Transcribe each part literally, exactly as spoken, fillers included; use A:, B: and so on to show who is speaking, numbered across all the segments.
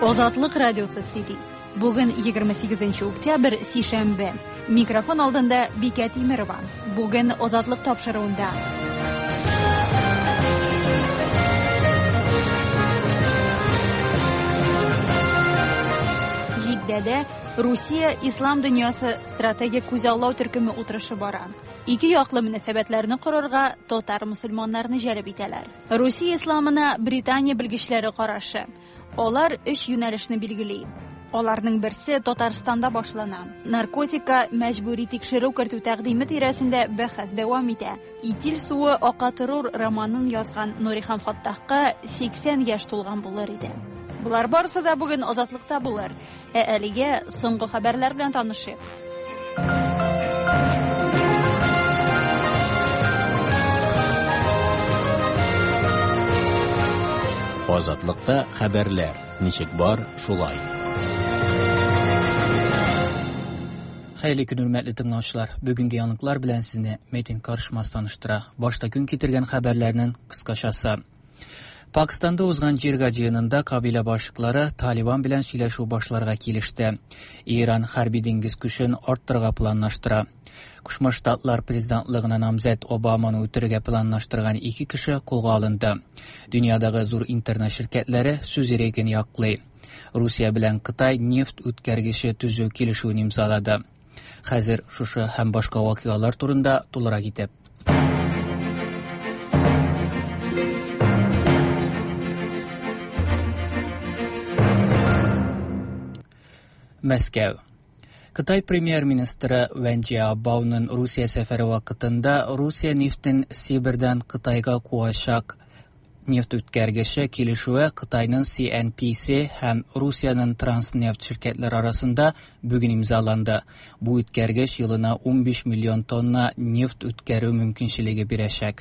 A: Азатлык радиосы Сити. Бүген егерме сигезенче октябрь, сишәмбе. Микрофон алдында Бикә Тимерова. Бүген Азатлык тапшыруында. Җиддәдә Русия ислам дөньясы стратегик күзаллау төркеме утырышы бара. Ике яклы мөнәсәбәтләрне корырга татар мөселманнарны җәлеп итәләр. Русия исламына Британия белгечләре карашы. Алар өч юнәлешне билгели. Аларның берсе Татарстанда башлана. Наркотика мәҗбүри тикшерү кертү тәкъдиме тирәсендә бәхәс дәвам итә. Итил суы ака торыр романын язган Нурихан Фаттахка сиксән яшь тулган булыр иде. Булар барысы да бүген Азатлыкта булыр. Ә әлегә соңгы хәбәрләр белән танышыйк.
B: Азатлыкта хәбәрләр. Ничек бар, шулай.
C: Хәерле көн, хөрмәтле тыңлаучылар. Бүгенге яңалыклар белән сезне Метин Карышмас таныштыра. Башта көн китергән хәбәрләрнең кыскачасы. Пакистанда узган җирга җыенында кабилә башлыклары Талибан белән сөйләшү башларга килеште. Иран хәрби диңгез көчен арттырырга планлаштыра. Кушма Штатлар президентлыгына намзәт Обаманы үтерергә планлаштырган ике кеше кулга алынды. Дөньядагы зур интернет ширкәтләре сүз иреген яклый. Русия белән Кытай нефть үткәргече төзү килешүен имзалады. Хәзер шушы һәм башка вакыйгалар турында тулырак итеп. Мәскәү. Кытай премьер-министры Вэн Жиабаоның Русия сәфәре вакытында Русия нефтен Сибирьдән Кытайга куачак нефть үткәргече килешүе Кытайның Си Эн Пи Си һәм Русияның Транснефть ширкәтләре арасында бүген имзаланды. Бу үткәргеч елына ун биш миллион тонна нефть үткәрү мөмкинчелеге бирәчәк.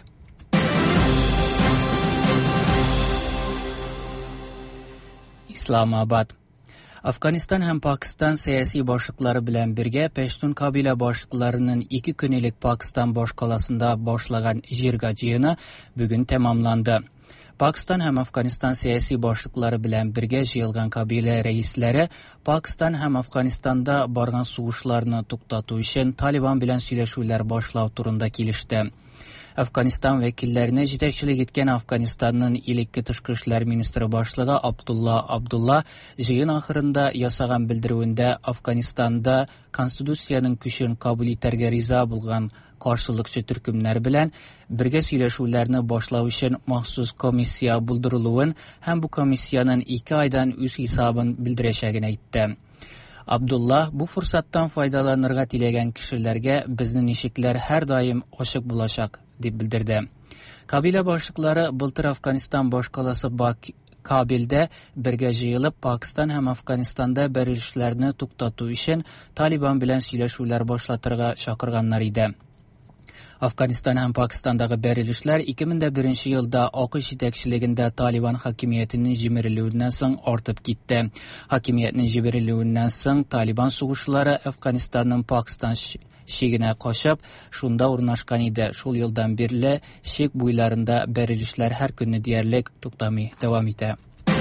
C: Исламабад. Афганистан һәм Пакистан сәяси башлыклары белән бергә Пәштун кабилә башлыкларының ике көнлек Пакистан башкаласында башлаган җирга җыены бүген тәмамланды. Пакистан һәм Афганистан сәяси башлыклары белән бергә җыелган кабилә рәисләре Пакистан һәм Афганистанда барган сугышларны туктату өчен Талибан белән сөйләшүләр башлау турында килеште. Афганистан вәкилләренә җитәкчелек иткән Афганистанның илекке тышкы эшләр министры башлыгы Абдулла Абдулла җыен ахырында ясаган белдерүендә Афганистанда конституциянең көчен кабул итәргә риза булган каршылыкчы төркемнәр белән бергә сөйләшүләрне башлау өчен махсус комиссия булдырылуын һәм бу комиссияның ике айдан үз хисабын белдерәчәген әйтте. Абдулла бу форсаттан файдаланырга теләгән кешеләргә безнең ишекләр һәр даим ачык булачак дип белдерде. Кабилә башлыклары былтыр Афганистан башкаласы Бак Кабилдә бергә җыелып Пакистан һәм Афганистанда бәрелешләрне туктату өчен Талибан белән сөйләшүләр башлатырга чакырганнар иде. Афганистан һәм Пакистандагы бәрелешләр ике мең беренче елда АКШ җитәкчелегендә Талибан хакимиятенең җимерелүеннән соң артып китте. Хакимиятнең җибәрелүеннән соң Талибан сугышлары Афганистанның Пакистан шигенә качып, шунда урнашкан иде. Шул елдан бирле шик буйларында бәрелешләр һәр көнне диярлек туктамый дәвам итә.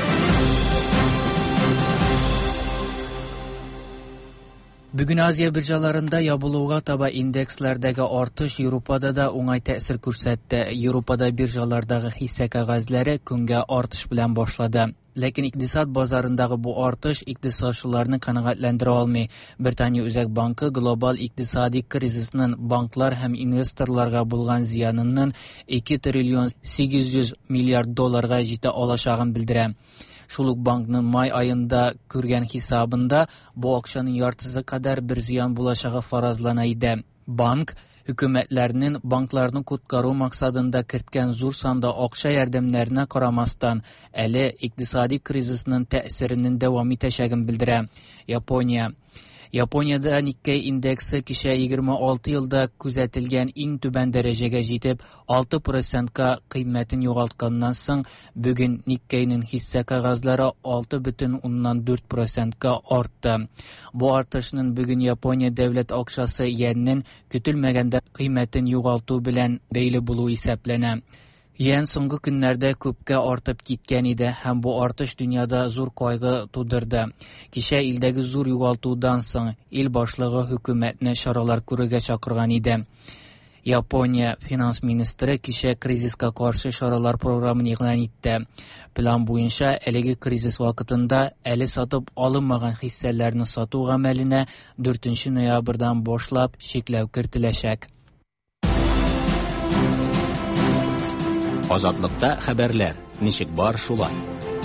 C: Бүген Азия биржаларында ябылуга таба индексләрдәге артыш Европада да уңай тәэсир күрсәтте. Европада биржалардагы хисса кәгазьләре көнгә артыш белән башлады. Ләкин икътисад базарындагы бу артыш икътисадчыларны канәгатьләндерә алмый. Британия Үзәк банкы глобаль икътисади кризисның банклар һәм инвесторларга булган зыянының ике триллион сигез йөз миллиард долларга җитә алачагын белдерә. Шул ук банкның май айында күргән хисабында бу акчаның яртысы кадәр бер зыян булачагы фаразлана иде. Банк хөкүмәтләрнең банкларны коткару максатында керткән зур санда акча ярдәмнәренә карамастан, әле икътисади кризисның тәэсиренең дәвам итәчәген белдерә. Япония Япониядә Nikkei индексы кичә егерме алты елда күзәтелгән иң түбән дәрәҗәгә җитеп, алты процентка кыйммәтен югалтканнан соң, бүген Nikkeiның хисса кәгазьләре алты бөтен уннан дүрт процентка артты. Бу артышның бүген Япония дәүләт акчасы йеннең көтелмәгәндә кыйммәтен югалту белән бәйле булуы исәпләнә. Ян соңгы көннәрдә күпкә артып киткән иде һәм бу артыш дөньяда зур кайгы тудырды. Кичә илдәге зур югалтудан соң ил башлыгы хөкүмәтне чаралар күрергә чакырган иде. Япония финанс министры кичә кризиска каршы чаралар програмын игълан итте. План буенча әлеге кризис вакытында әле сатып алынмаган хиссәләрне сату гамәленә дүртенче ноябрьдән башлап чикләү кертеләчәк.
B: Азатлыкта хәбәрләр. Ничек бар шулай.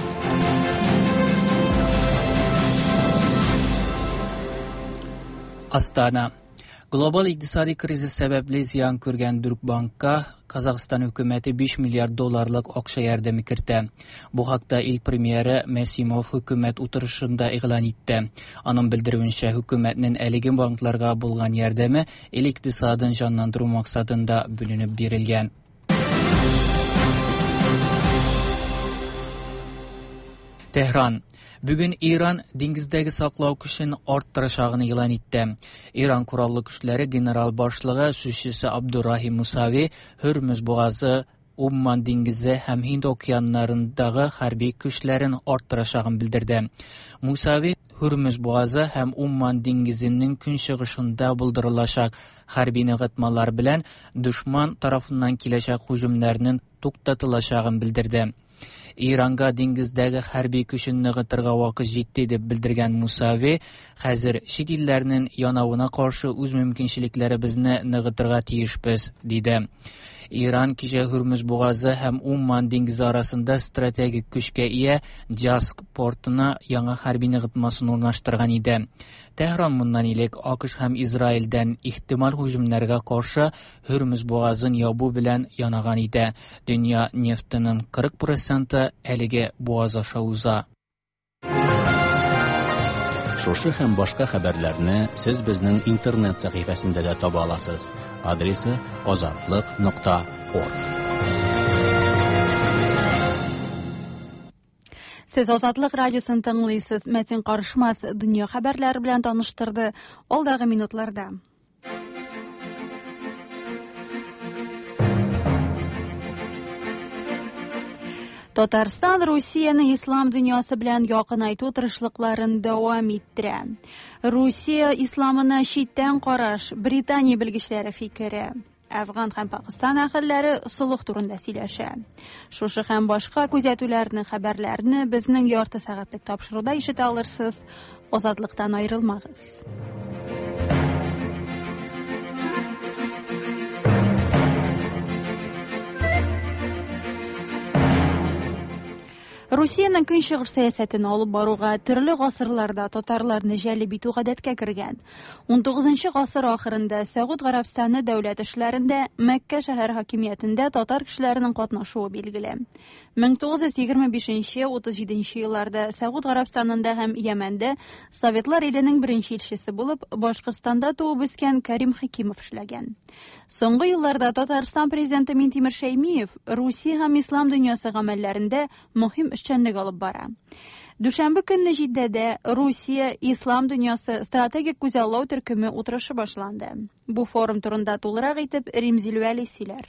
C: Астана. Глобаль икътисади кризис сәбәпле зыян күргән Дүркбанкка Казахстан хөкүмәте биш миллиард долларлык акча ярдәме кертә. Бу хакта ил премьеры Мәсимов хөкүмәт утырышында игълан итте. Аның белдерүенчә, хөкүмәтнең әлеге банкларга булган ярдәме ил икътисадын җанландыру максатында бүленеп бирелгән. Tehran. Бүген Иран диңгездәге саклау көчен арттырачагын игълан итте. Иран кураллы көчләре генерал башлыгы сүзчесе Абдуррахим Мусави Хөрмөз бугазы, Умман диңгезе һәм Һинд океаннарындагы хәрби көчләрен арттырачагын белдерде. Мусави Хөрмөз бугазы һәм Умман диңгезенең көнчыгышында булдырылачак хәрби ныгытмалар белән душман тарафыннан киләчәк һөҗүмнәрнең туктатылачагын белдерде. Иранга диңгездәге хәрби көчен ныгытырга вакыт җитте дип белдергән Мусави, хәзер чит илләрнең янавына каршы үз мөмкинчелекләребезне ныгытырга тиешбез, диде. Иран кичә Хөрмөз бугазы һәм Умман диңгезе арасында стратегик көчкә ия Джаск портына яңа хәрби ныгытмасын урнаштырган иде. Tehran моннан илек АКШ һәм Израильдән ихтимал һөҗүмнәргә каршы Хөрмөз бугазын ябу белән янаган иде. Дөнья нефтының кырык проценты әлеге буаз аша уза.
B: Шушы һәм башка хәбәрләрне сез безнең интернет сәхифәсендә дә таба аласыз. Адресы азатлык нокта орг.
A: Сез Азатлык радиосын тыңлыйсыз. Мәтин Карышмас дөнья хәбәрләре белән таныштырды. Алдагы минутларда. Татарстан Русияның ислам дөньясы белән якынайту тырышлыкларын дәвам иттерә. Русия исламына читтән караш, Британия белгечләре фикере. Афган һәм Пакистан әһелләре сулух турында сөйләшә. Шушы һәм башка күзәтүләрне, хәбәрләрне безнең ярты сәгатьлек тапшыруда ишетә алырсыз. Азатлыктан аерылмагыз. Русиянең көнчыгыш сәясәтен алып баруга төрле гасырларда татарларны җәлеп итү гадәткә кергән. он тугызынчы гасыр ахырында Сәгуд Гарәбстаны дәүләт эшләрендә, Мәккә шәһәр хакимиятендә татар кешеләренең катнашуы билгеле. мең тугыз йөз егерме бишенче - утыз җиденче елларда Сәгуд Гарәбстанында һәм Йәмәндә Советлар иленең беренче илчесе булып, Башкортстанда туып үскән Кәрим Хәкимов эшләгән. Соңгы елларда Татарстан президенты Минтимер Шәймиев Русия һәм ислам дөньясы гамәлләрендә мөһим эшчәнлек алып бара. Дүшәмбе көнне Җиддәдә Русия ислам дөньясы стратегик күзаллау төркеме утырышы башланды. Бу форум турында тулырак итеп Римзил Вәли сөйләр.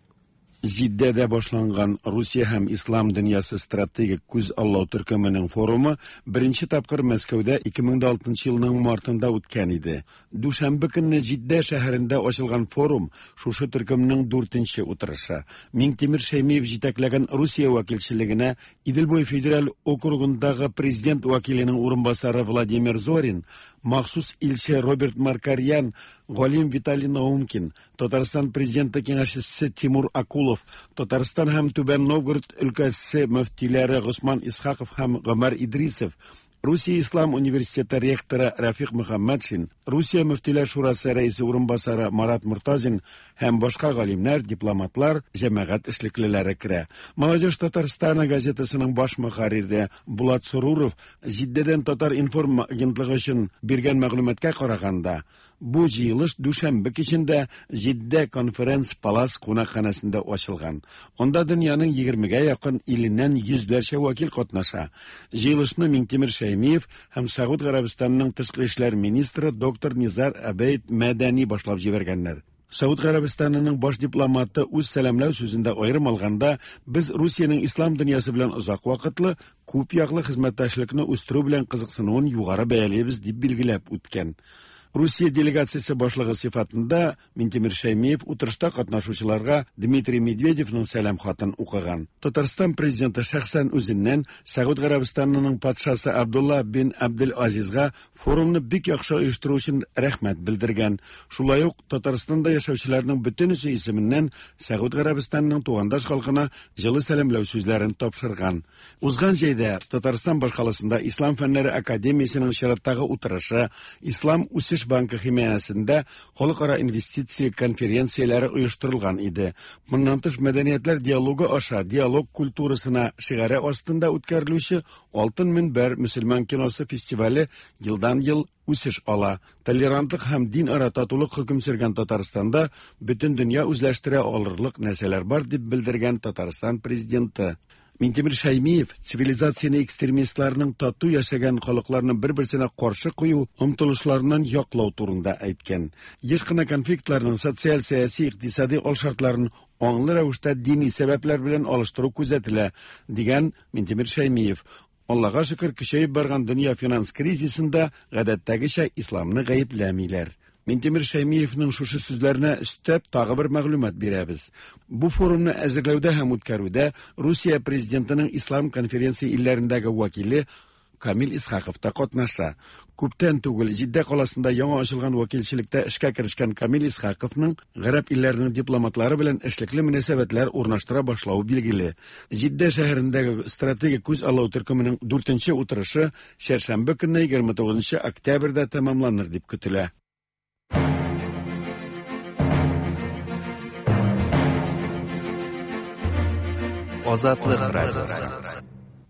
D: Җиддәдә башланган Русия һәм ислам дөньясы стратегик күз аллау төркеменең форумы беренче тапкыр Мәскәүдә ике мең алтынчы елның мартында үткән иде. Дүшәмбе көнне Җиддә шәһәрендә ачылган форум шушы төркемнең дүртенче утырышы. Минтимер Шәймиев җитәкләгән Русия вәкилчелегенә Иделбой федераль округындагы президент вәкиленең урынбасары Владимир Зорин, махсус илче Роберт Маркарьян, Галим Виталий Наумкин, Татарстан президенты киңәшчесе Тимур Акулов, Татарстан һәм Түбән Новгород өлкәсе мөфтиләре Госман Исхаков һәм Гомар Идрисов, Русия Ислам университеты ректоры Рафик Мөхәммәтшин, Русия мөфтиләр шурасы рәисе урынбасары Марат Муртазин һәм башка галимнәр, дипломатлар, җәмәгать эшлеклеләре керә. Молодежь Татарстаны газетасының баш мөхәррире Булат Суруров Җиддәдән Татар информ агентлыгы өчен биргән мәгълүматкә караганда, бу җыелыш дүшәмбе кичендә Җиддә конференц палас кунакханәсендә ачылган. Онда дөньяның егермегә якын иленнән йөзләрчә вәкил катнаша. Җыелышны Минтимер Шәймиев һәм Сәгуд Гарәбстанының тышкы эшләр министры доктор Низар Әбәйт Мәдәни башлап җибәргәннәр. Сауд Гарабистанының баш дипломаты үз сәламләү сүзендә аерым алганда, без Русиянең ислам дөньясы белән озак вакытлы күп яклы хезмәттәшлекне үстерү белән кызыксынуын югары бәяләйбез дип билгеләп үткән. Русия делегациясе башлыгы сыйфатында Минтимир Шәймиев утырышта катнашучыларга Дмитрий Медведевның сәлам хатын укыган. Татарстан президенты шәхсән үзеннән Сауд Гарабистанының патшасы Абдулла бин Абдел-Азизга форумны бик яхшы оештыру өчен рәхмәт белдергән. Шулай ук Татарстанда яшәүчеләрнең бөтенесе исеменнән Сауд Гарабистанының тугандаш халкына җылы сәламләү сүзләрен тапшырган. Узган җәйдә Татарстан башкаласында Ислам фәннәре академиясенең чираттагы утырышы, Ислам үсеш банкы химиясендә халыкара инвестиция конференцияләре оештырылган иде. Моннан тыш мәдәниятләр диалогы аша диалог культурасына шигаре астында үткәрелүче Алтын мөнбәр мөселман киносы фестивале елдан-ел үсеш ала. Толерантлык һәм дин ара татулык хөкем сөргән Татарстанда бөтен дөнья үзләштерә алырлык нәрсәләр бар дип белдергән Татарстан президенты. Минтимир Шәймиев цивилизацияны экстремистларның тату яшәгән халыкларны бер-берсенә каршы кую омтылышларыннан яклау турында әйткән. Еш кына конфликтларның социаль, сәяси, икътисади алшартларын аңлы рәвештә дини сәбәпләр белән алыштыру күзәтелә, дигән Минтимир Шәймиев. Аллага шөкер, көчәеп барган дөнья финанс кризисында гадәттәгечә исламны гаепләмиләр. Минтимир Шәймиевның шушы сүзләренә өстәп тагы бер мәгълүмат бирәбез. Бу форумны әзерләүдә һәм үткәрүдә Русия президентының ислам конференция илләрендәге вәкиле Камил Исхаков та катнаша. Күптән түгел Җиддә каласында яңа ачылган вәкилчелектә эшкә керешкән Камил Исхаковның гарәп илләренең дипломатлары белән эшлекле мөнәсәбәтләр урнаштыра башлауы билгеле. Җиддә шәһәрендәге стратегик күз алу төркеменең дүртенче утырышы шәршәмбе көнне егерме тугызынчы октябрьдә тәмамланыр дип көтелә.
E: Азатлык радиосы.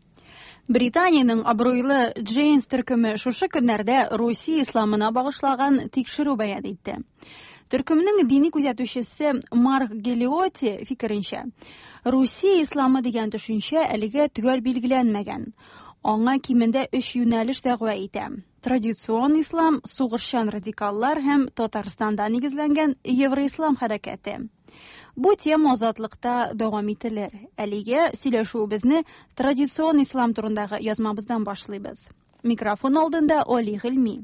A: Британияның абруйлы Джейнс төркеме шушы көннәрдә Русия исламына багышлаган тикшерү бәян итте. Төркемнең дини күзәтүчесе Марк Гелиоти фикеренчә, Русия исламы дигән төшенчә әлегә төгәл билгеләнмәгән. Аңа кимендә өч юнәлеш дәгъва итә. Традицион ислам, сугышчан радикаллар һәм Татарстанда нигезләнгән Евроислам хәрәкәте. Бу тема азатлыкта дәвам ителер. Әлегә сөйләшүебезне традицион ислам турындагы язмабыздан башлыйбыз. Микрофон алдында Оли Гыйльми.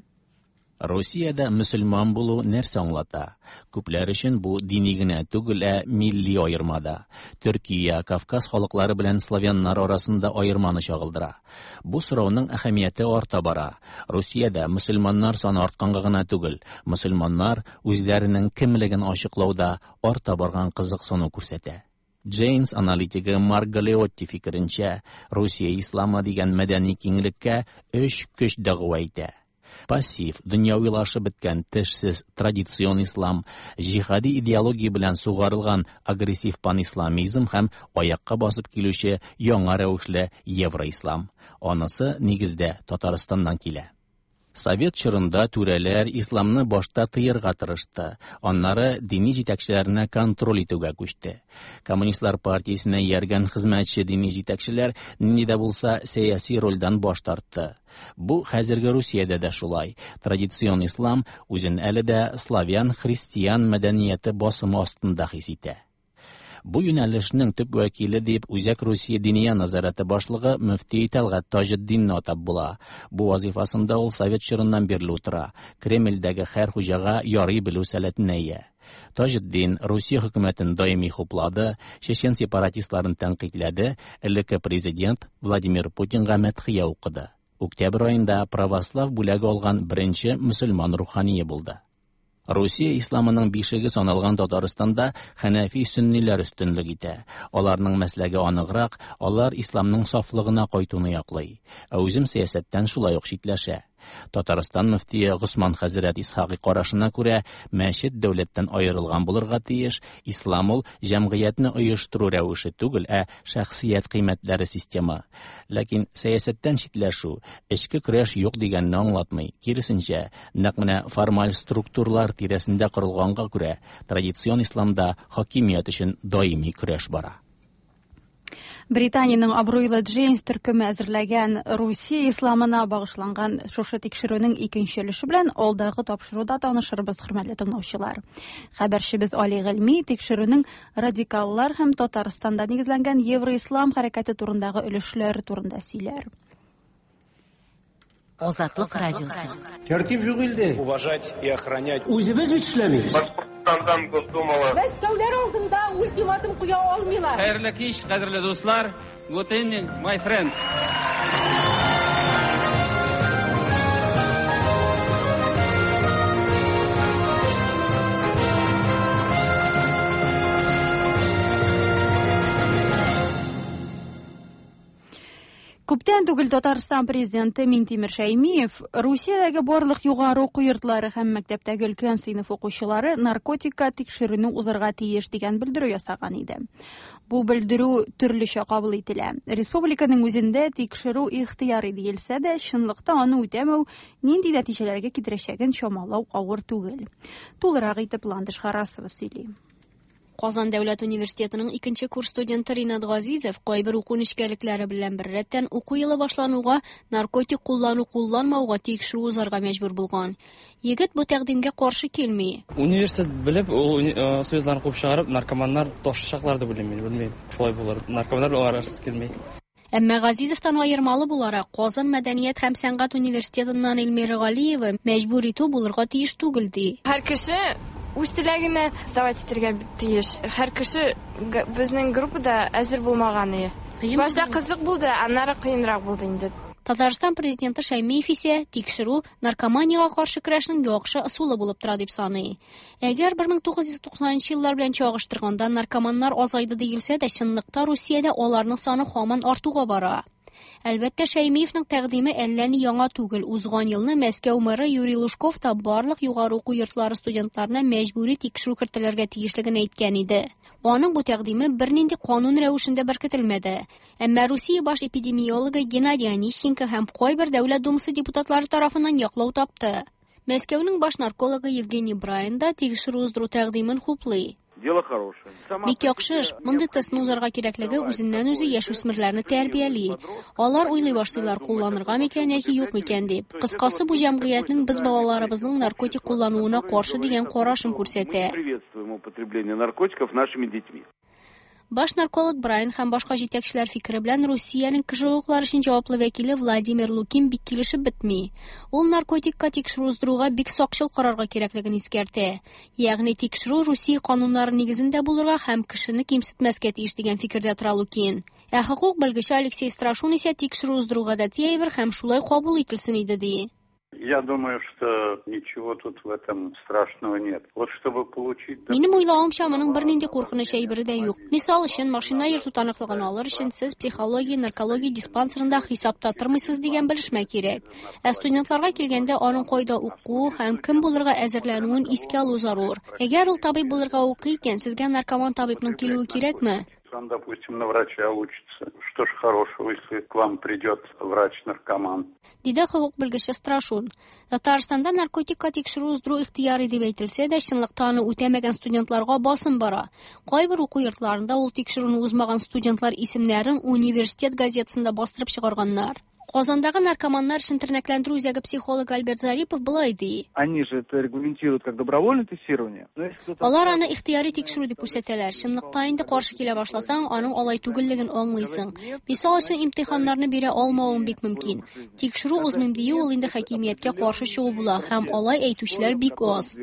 B: Русиядә мөселман булу нәрсә аңлата? Күпләр өчен бу дини генә түгел, ә милли аермада. Төркия, Кавказ халыклары белән славяннар арасында аерманы чагылдыра. Бу сорауның әһәмияте арта бара. Русиядә мөселманнар саны артканга гына түгел, мөселманнар үзләренең кемлеген ачыклауда арта барган кызыксыну күрсәтә. Джейнс аналитиги Марк Галиотти фикеренчә, Русия исламы дигән мәдәни киңлеккә өч көч дәгъва итә. Пассив, дөньявилашып беткән тешсез традицион ислам, җиһади идеология белән сугарылган агрессив панисламизм һәм аякка басып килүче яңа рәвешле евроислам. Анысы нигездә Татарстаннан килә. Совет чорында түрәләр исламны башта тыерга тырышты. Аннары дини җитәкчеләрне контроль итүгә күчте. Коммунистлар партиясенә ияргән хезмәтче дини җитәкчеләр ни дә булса сәяси рольдән баш тартты. Бу хәзерге Русиядә дә шулай. Традицион ислам үзен әле дә славян христиан мәдәнияте басымы астында хис итә. Бу юнәлешнең төп вәкиле дип Үзәк Русия диния назараты башлыгы мөфти Тәлгат Таҗетдинне атап була. Бу вазифасында ул Совет чорыннан бирле утыра. Кремльдәге һәр хуҗага ярый белү сәләтенә ия. Таҗетдин Русия хөкүмәтен даими хуплады, чечен сепаратистларын тәнкыйтьләде, элекке президент Владимир Путинга мәдхия укыды. Октябрь айында православ бүләге алган беренче мөселман рухания булды. Русия исламының бишеге саналган Татарстанда хәнәфи сөнниләр өстенлек итә. Аларның мәсләге аныграк, алар исламның сафлыгына кайтуны яклый. Ә үзем сәясәттән шулай ук читләшә. Татарстан мөфтие Госман хәзрәт Исхакый карашына күрә, мәчет дәүләттән аерылган булырга тиеш, ислам ул җәмгыятьне оештыру рәвеше түгел, ә шәхсият кыйммәтләре система. Ләкин сәясәттән читләшү, эчке көрәш юк дигәнне аңлатмый. Киресенчә, нәкъ менә формаль структуралар тирәсендә корылганга күрә, традицион исламда хакимият өчен даими көрәш бара.
A: Британияның абруйлы Джейнс төркеме әзерләгән Русия исламына багышланган шушы тикшерүнең икенче өлеше белән алдагы тапшыруда танышырбыз, хөрмәтле тыңлаучылар. Хәбәрчебез Али Гыйльми тикшерүнең радикаллар һәм Татарстанда нигезләнгән Евроислам хәрәкәте турындагы өлешләре турында сөйләр.
F: Азатлык радиосы.
G: Тәртип юк илдә.
H: Уважать и охранять.
G: Үзебез бит эшләмибез.
H: Башкортстандан Госдумала.
I: Мәскәүләр алдында ультиматум куя алмыйлар.
J: Хәерле кич, кадерле дуслар. Good evening, my friends.
A: Күптән түгел Татарстан президенты Минтимер Шәймиев Русиядәге барлык югары уку йортлары һәм мәктәптәге өлкән сыйныф укучылары наркотикка тикшерүне узарга тиеш дигән белдерү ясаган иде. Бу белдерү төрлечә кабул ителә. Республиканың үзендә тикшерү ихтыяри диелсә дә, чынлыкта аны үтәмәү нинди нәтиҗәләргә китерәчәген чамалау авыр түгел. Тулырак итеп Ландыш Харасова сөйли.
K: Казан дәүләт университетының икенче курс студенты Ринат Газизов кайбер уку нечкәлекләре белән бер рәттән уку елы башлануга наркотик куллану кулланмауга тикшерү узарга мәҗбүр булган. Егет бу тәкъдимгә каршы килми.
J: Университет белеп, ул сүзләрне куып чыгарып, наркоманнар ташачаклар дип белмим, белмим. Шулай булыр. Наркоманнар арасы килми.
K: Әмма Газизовтан аермалы буларак, Казан мәдәният һәм сәнгать университетыннан Эльмира Галиева мәҗбүр итү булырга тиеш түгел ди.
L: Һәр кеше үз теләгенә сдавать итәргә тиеш. Һәр кеше безнең группада әзер булмаган иде. Башта кызык булды, аннары кыенрак булды инде.
K: Татарстан президенты Шәймиев исә тикшерү наркоманияга каршы көрәшнең яхшы ысулы булып тора дип саный. Әгәр бер мең тугыз йөз туксанынчы еллар белән чагыштырганда наркоманнар азайды диелсә дә, чынлыкта Русиядә аларның саны һаман артуга бара. Әлбәттә, Шәймиевнең тәкъдиме әллә ни яңа түгел. Узган елны Мәскәү мэры Юрий Лужков та барлык югары уку йортлары студентларына мәҗбүри тикшерү кертелергә тиешлеген әйткән иде. Аның бу тәкъдиме бернинди канун рәвешендә беркетелмәде. Әмма Русия баш эпидемиологы Геннадий Онищенко һәм кайбер дәүләт думасы депутатлары тарафыннан яклау тапты. Мәскәүнең баш наркологы Евгений Брайан да тикшерү уздыру тәкъдимен хуплый.
H: Дело хорошее.
K: Бик яхшы эш. Мондый тестны узарга кирәклеге үзеннән-үзе яшүсмерләрне тәрбияли. Алар уйлый башлыйлар, кулланырга микән яки юк микән дип. Кыскасы, бу җәмгыятьнең без балаларыбызның наркотик куллануына каршы дигән карашын күрсәтә.
H: Приветствуем употребление наркотиков нашими детьми.
K: Баш нарколог Брайан һәм башка җитәкчеләр фикере белән Русиянең кеше хукуклары өчен җаваплы вәкиле Владимир Лукин бик килешеп бетми. Ул наркотикка тикшерү уздыруга бик сакчыл карарга кирәклеген искәртә. Ягъни тикшерү Русия кануннары нигезендә булырга һәм кешене кимсетмәскә тиеш дигән фикердә тора Лукин. Ә хукук белгече Алексей Страшун исә тикшерү уздыруга да тиебер һәм шулай кабул ителсен иде ди.
M: Я думаю, что ничего тут в этом страшного нет. Вот чтобы получить...
K: Минем уйлавымча, моның бернинди куркыныч әйбере дә юк. Мисал өчен, машина йөртү таныклыгын алыр өчен сез психология, наркология диспансерында хисапта тормыйсыз дигән белешмә кирәк. Ә студентларга килгәндә аның кайда уку һәм кем булырга әзерләнүен искә алу зарур. Әгәр ул табиб булырга укый икән, сезгә наркоман табибның килүе кирәкме?
M: Он, допустим, на врача учится. Что ж хорошего, если к вам придет врач-наркоман?
K: Диде хукук белгече Страшун. Татарстанда наркотикка тикшерү уздыру ихтыяри дип әйтелсә дә, чынлыкта аны үтәмәгән студентларга басым бара. Кайбер уку йортларында ул тикшерүне узмаган студентлар исемнәрен университет газетасында бастырып чыгарганнар. Казандагы наркоманнар өчен тернәкләндерү үзәге психолог Альберт Зарипов булай ди.
N: Они же это регламентируют как добровольное тестирование.
K: Алар аны ихтыяри тикшерү дип күрсәтәләр. Чынлыкта инде каршы килә башласаң, аның алай түгеллеген аңлыйсың. Мисал өчен имтиханнарны бирә алмавың бик мөмкин. Тикшерү узмыйм дию ул инде хакимияткә каршы чыгу була һәм алай әйтүчеләр бик аз.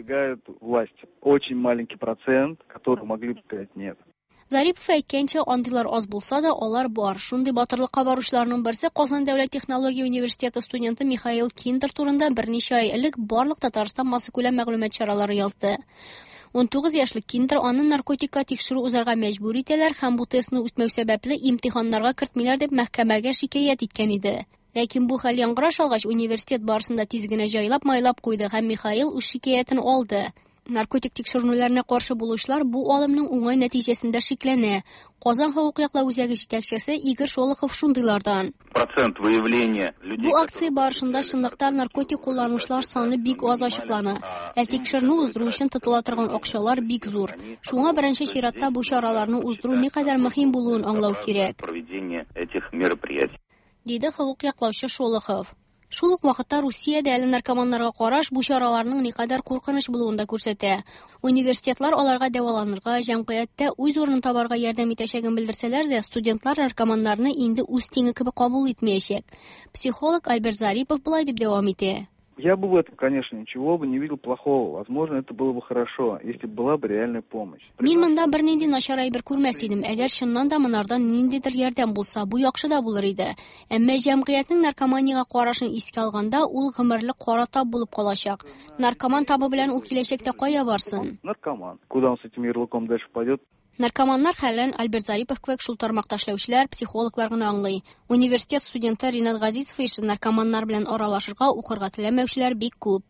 N: Очень маленький процент, которые могли бы сказать нет.
K: Зарипов әйткәнчә, андыйлар аз булса да, алар бар. Шундый батырлыкка баручыларның берсе Казан дәүләт технология университеты студенты Михаил Киндер турында берничә ай элек барлык Татарстан массакүләм мәгълүмат чаралары язды. он тугыз яшьлек Киндер аны наркотикка тикшерү узарга мәҗбүр итәләр һәм бу тестны үтмәү сәбәпле имтиханнарга кертмиләр дип мәхкәмәгә шикаят иткән иде. Ләкин бу хәл яңгыраш алгач, университет барысында тиз генә җайлап майлап куйды һәм Михаил үз шикаятен алды. Наркотик тикшерүләренә каршы булучылар бу алымның уңай нәтиҗәсендә шикләнә. Казан хокук яклау үзәге җитәкчесе Игорь Шолохов шундыйлардан.
H: Процент выявления людей.
K: Бу акция барышында чынлыкта наркотик кулланучылар саны бик аз ачыклана. Ә тикшерүне уздыру өчен тотыла торган акчалар бик зур. Шуңа беренче чиратта бу чараларны уздыру никадәр мөһим булуын аңлау кирәк.
H: Проведение этих мероприятий.
K: Диде хокук яклаучы Шолохов. Шул ук вакытта Русиядә әле наркоманнарга караш бу чараларның никадәр куркыныч булуын да күрсәтә. Университетлар аларга дәваланырга, җәмгыятьтә үз урынын табарга ярдәм итәчәген белдерсәләр дә, студентлар наркоманнарны инде үз тиңе кебек кабул итмәячәк. Психолог Альберт Зарипов булай дип дәвам итә.
N: Я бы в этом, конечно, ничего бы не видел плохого. Возможно, это было бы хорошо, если бы была бы реальная помощь.
K: Мин монда бернинди начар әйбер күрмәс идем. Әгәр чыннан да монардан ниндидер ярдәм булса, бу яхшы да булыр иде. Әмма җәмгыятьнең наркоманиягә карашын искә алганда, ул гомерлек кара тап булып калачак. Наркоман табы белән ул киләчәктә кая барсын?
N: Наркоман. Куда он с этим ярлыком дальше пойдет?
K: Наркоманнар хәлен Альберт Зарипов кебек шул тармакта эшләүчеләр, психологлар гына аңлый. Университет студенты Ринат Газизов исә наркоманнар белән аралашырга, укырга теләмәүчеләр бик күп.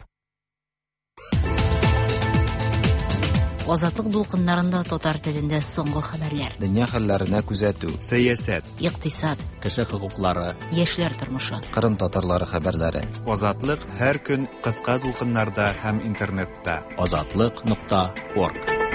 F: Азатлык дулкыннарында татар телендә соңгы хәбәрләр.
O: Дөнья хәлләренә күзәтү,
E: сәясәт,
F: икътисад,
B: кеше хокуклары,
F: яшьләр тормышы,
O: Кырым татарлары хәбәрләре.
E: Азатлык һәр көн кыска дулкыннарда һәм интернетта.
B: азатлык нокта орг.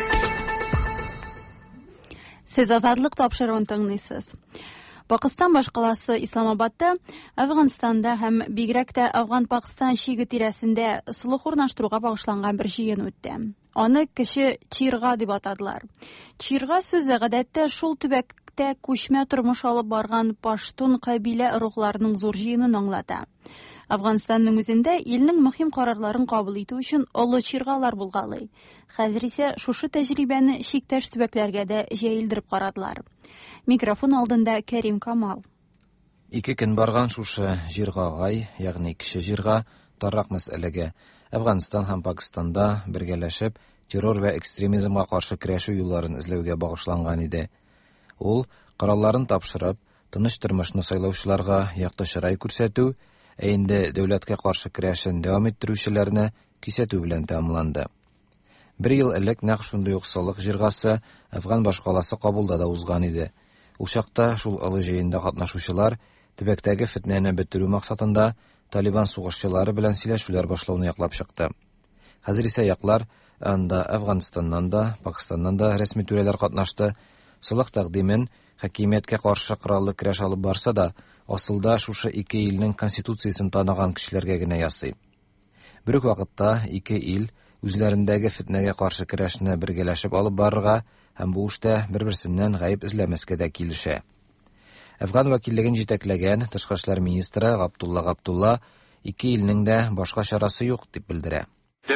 A: Сез азатлык тапшыруын тыңлыйсыз. Пакистан башкаласы Исламабадта, Афганстанда һәм бигрәк тә Афган-Пакистан шиге тирәсендә сулык урнаштыруга багышланган бер җыен үтте. Аны кеше Чирга дип атадылар. Чирга сүзе гадәттә шул төбәктә күчмә тормыш алып барган паштун кабилә рухларының зур җыенын аңлата. Афганстанның үзендә илнең мөһим карарларын кабул итү өчен олы чиргалар булгалый. Хәзер исә шушы тәҗрибәне чиктәш төбәкләргә дә җәелдереп карадылар. Микрофон алдында Кәрим Камал.
O: Ике көн барган шушы җиргагай, ягъни кеше җирга, тарак мәсьәләгә Афганстан һәм Пакистанда бергәләшеп террор ва экстремизмга каршы көрәшү юлларын эзләүгә багышланган иде. Ул коралларын тапшырып, тыныч тормышны сайлаучыларга якты чырай күрсәтү, ә инде дәүләткә каршы көрәшен дәвам иттерүчеләрне кисәтү белән тәмамланды. Бер ел элек нәкъ шундый ук салык җиргасы Афган башкаласы Кабулда да узган иде. Ул чакта шул олы җыенда катнашучылар төбәктәге фитнәне бетерү максатында Талибан сугышчылары белән сөйләшүләр башлауны яклап чыкты. Хәзер исә яклар анда Афганистаннан да, Пакистаннан да рәсми түрәләр катнашты. Сулык тәкъдимен хакимияткә каршы кораллы көрәш алып барса да, асылда шушы ике илнең конституциясын танаган кешеләргә генә ясый. Бер үк вакытта ике ил үзләрендәге фитнәгә каршы көрәшне бергәләшеп алып барырга һәм бу эштә бер-берсеннән гаип эзләмәскә дә килешә. Афган вәкиллеген җитәкләгән тышкы эшләр министры Габдулла Габдулла ике илнең дә башка чарасы юк дип белдерә.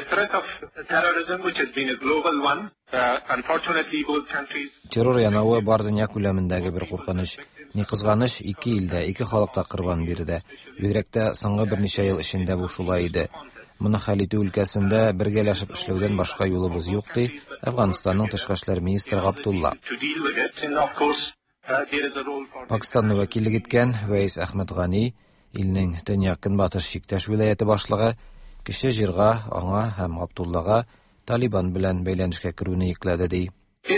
O: Террор янавы бар дөнья күләмендәге бер куркыныч. Ни кызганыч, ике илдә, ике халыкта корбан бирде. Бигрәк тә соңгы берничә ел эчендә бу шулай иде. Моны хәл итү өлкәсендә бергәләшеп эшләүдән башка юлыбыз юк ди Афганистанның тышкы эшләр министры Габдулла. Пакистанны вәкиллек иткән Вәйс Әхмәт Гани, илнең төньяк-көнбатыш чиктәш вилаяты башлыгы, кеше җирга, аңа һәм Габдуллага Талибан белән бәйләнешкә керүне йөкләде ди.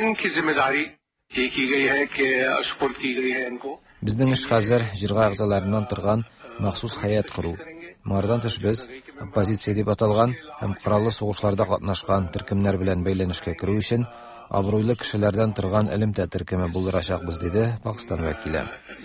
O: Безнең эш хәзер җирга әгъзаларыннан торган махсус хәят кору. Мардан тыш без оппозиция дип аталган һәм кораллы сугышларда катнашкан төркемнәр белән бәйләнешкә керү өчен абруйлы кешеләрдән торган элемтә төркеме булдырачакбыз диде Пакистан вәкиле.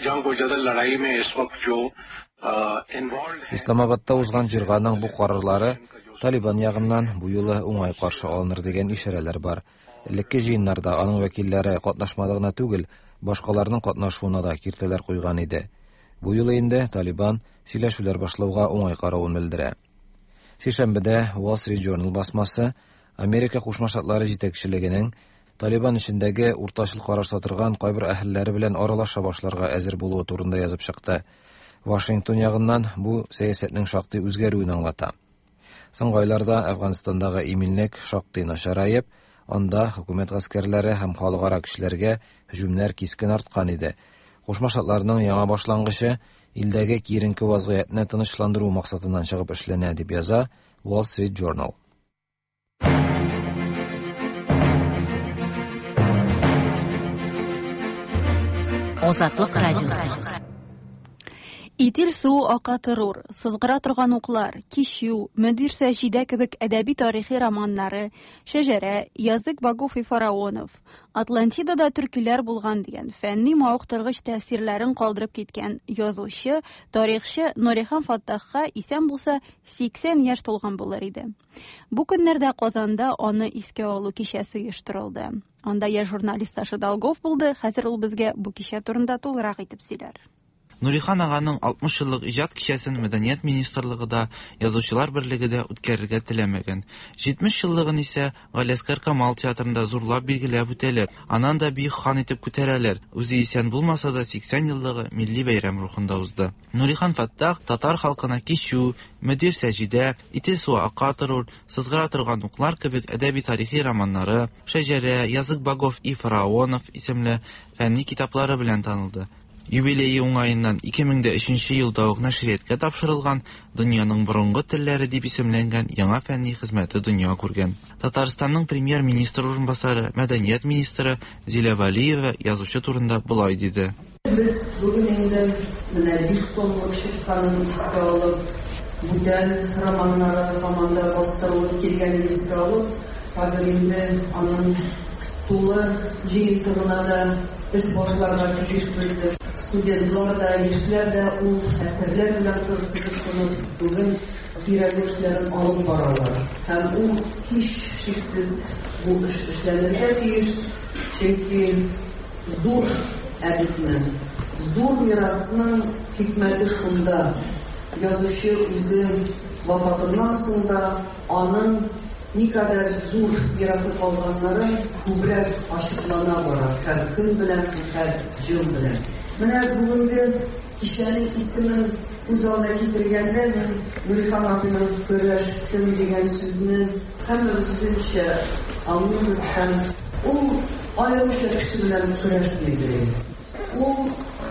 O: Исламабадта узган җирганың бу карарлары Талибан ягыннан бу юлы уңай каршы алыныр дигән ишарәләр бар. Элекке җыеннарда аның вәкилләре катнашмадыгына түгел, башкаларның катнашуына да киртәләр куйган иде. Бу юлы инде Талибан сөйләшүләр башлауга уңай каравын белдерә. Сишәмбедә Wall Street Journal басмасы Америка Кушма Штатлары җитәкчелегенең Талибан эчендәге уртачыл караш татырган кайбер әһелләре белән аралаша башларга әзер булуы турында язып чыкты. Вашингтон ягыннан бу сәясәтнең шактый үзгәрүен аңлата. Соңгы айларда Афганистандагы иминлек шактый начарайып, анда хөкүмәт гаскәрләре һәм халыкара көчләргә һөҗүмнәр кискен арткан иде. Кушма Штатларның яңа башлангычы илдәге киеренке вазгыятьне тынычландыру максатыннан чыгып эшләнә дип яза Wall Street Journal.
F: Азатлык радиосы.
A: Итил суу ака торыр, сызгыра торган уклар, Кишү, Мөдир Сәҗидә кебек әдәби тарихи романнары, Шәҗәрә, Язык Багов и Фараонов, Атлантидада төркиләр булган дигән фәнни мавыктыргыч тәэсирләрен калдырып киткән язучы, тарихчы Нурихан Фаттахка исән булса сиксән яшь тулган булыр иде. Бу көннәрдә Казанда аны искә алу кичәсе оештырылды. Анда я журналист Саша Долгов булды, хәзер ул безгә бу кичә турында тулырак итеп сөйләр.
E: Нурихан аганың алтмыш еллык иҗат кичәсен Мәдәният министрлыгы да, Язучылар берлеге дә үткәрергә теләмәгән. җитмеш еллыгын исә Галиәскәр Камал театрында зурлап билгеләп үтәләр. Аннан да бик хан итеп күтәрәләр. Үзе исән булмаса да сиксән еллыгы милли бәйрәм рухында узды. Нурихан Фаттах татар халкына Кишү, Мөдир Сәҗидә, Итил суу ака торыр, Сызгыра торган уклар кебек әдәби тарихи романнары, Шәҗәрә, Язык Багов и Фараонов исемле фәнни китаплары белән танылды. Юбилее уңаеннан ике мең өченче елда ук нәшрияткә тапшырылган дөньяның борынгы телләре дип исемләнгән яңа фәнни хезмәте дөнья күргән. Татарстанның премьер-министр урынбасары, мәдәният министры Зилә Валиева язучы турында булай диде.
P: Без бүген инде менә биш томлык чыкканын искә алып, бүтән романнары команда бастырылып килгәнен искә алып, хәзер инде аның тулы җыентыгына да без башларга тиешбез. Студентлар да, яшьләр дә ул әсәрләр белән кызыксынып, бүген кирәкле эшләрен алып баралар. Һәм ул һич шиксез бу эш эшләнергә тиеш, чөнки зур әдипнең, зур мирасның хикмәте шунда. Язучы үзе вафатыннан соң да аның никадәр зур мирасы калганнары күбрәк ачыклана бара, һәр көн белән, һәр ел белән. Менә бүгенге кичәнең исемен үз алдына китергәндә, мин Нурихан апаның көрәштем дигән сүзне һәммәбез үзенчә аңлыйбыз һәм ул аеруча кеше белән көрәшмәде. Ул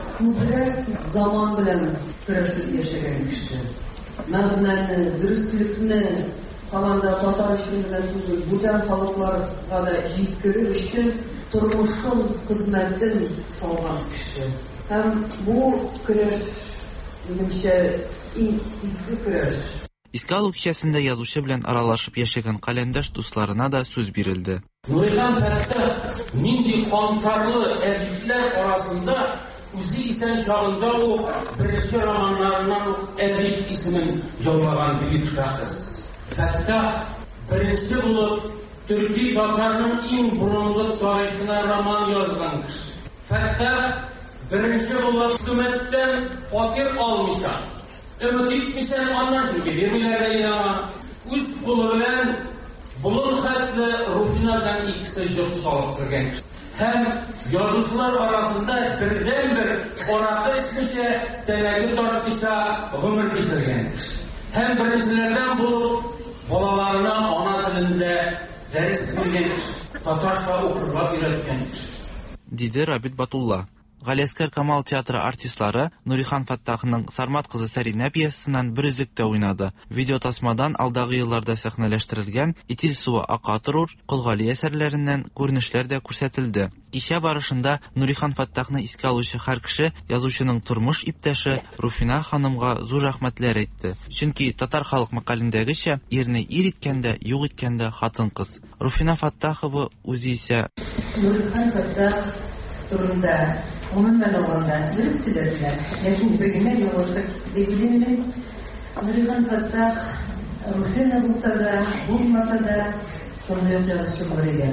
P: күбрәк заман белән көрәшеп яшәгән кеше. Мәгънәне, дөреслекне команда татар өчен генә түгел, бүтән халыкларга да җиткерер өчен тормышын, хезмәтен салган кеше. Һәм бу көрәш, минемчә, иң изге көрәш.
E: Искә алу кичәсендә язучы белән аралашып яшәгән каләмдәш дусларына да сүз бирелде.
G: Нурихан Фаттах нинди кансарлы әдипләр арасында үзе исән чагында ук беренче романнарыннан әдип исемен яулаган бөек шәхес. Фаттах беренче булып төрки татарның иң борынгы тарихына роман язган кеше. Фаттах беренче булып хөкүмәттән фатир алмыйча, өмет итмисәң аннан чөнки бирмиләргә инана, үз кулы белән булын хәтле Руфинадан икесе җырт салып кергән. Һәм язучылар арасында бердән-бер каракы эчмичә, тәмәке тартмыйча гомер кичергән. Һәм беренчеләрдән булып балаларына ана телендә дәрес биргән, татарча укырга өйрәткән,
E: диде Рабит Батулла. Галиәскәр Камал театры артистлары Нурихан Фаттахның Сармат кызы Сәринә пьесасынан бер өзек тә уйнады. Видеотасмадан алдагы елларда сәхнәләштерелгән Итил суу ака торыр, Кол-Гали әсәрләреннән күренешләр дә күрсәтелде. Кичә барышында Нурихан Фаттахны искә алучы һәр кеше язучының тормыш иптәше Руфина ханымга зур рәхмәтләр әйтте. Чөнки татар халык мәкалендәгечә ирне ир иткәндә, юк иткәндә хатын-кыз. Руфина Фаттахова үзе исә
P: Нурихан Фаттах турында Umuman olanda dürüst söylediler. Lakin bugüne yolculuk dediğimde Nurihan Fattah Rufina bulsa da, bulmasa da sonra yok yazışı var idi.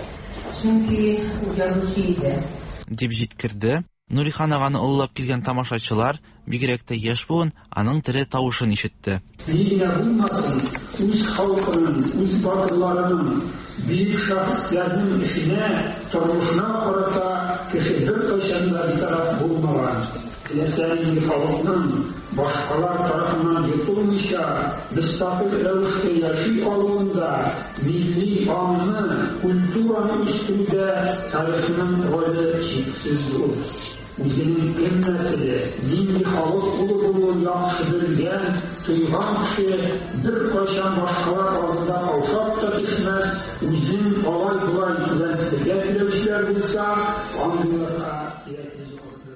P: Çünkü o yazıcıydı.
E: Дип җиткерде. Нурихан аганы оллап килгән тамашачылар бигрәк тә яшь буын аның тере тавышын ишетте.
Q: Нигә булмасын, үз халкының, үз батырларының büyük şahsiyetlerin işine, tормышына карата кеше бер кайчан да битараф булмаган. Ләсәнин халыкның башкалар тарафыннан йотылмыйча, мөстәкыйль рәвештә яши алуында, милли аңны, культураны үстерүдә тарихның роле чиксез зур. Үзенең кемнәсе, динни халык булуын яхшы белгән, тойган кеше бер кайчан башкалар алдында каушап та төшмәс, үзен алай-болай түзәтергә теләүчеләр булса, аңларга кирәк.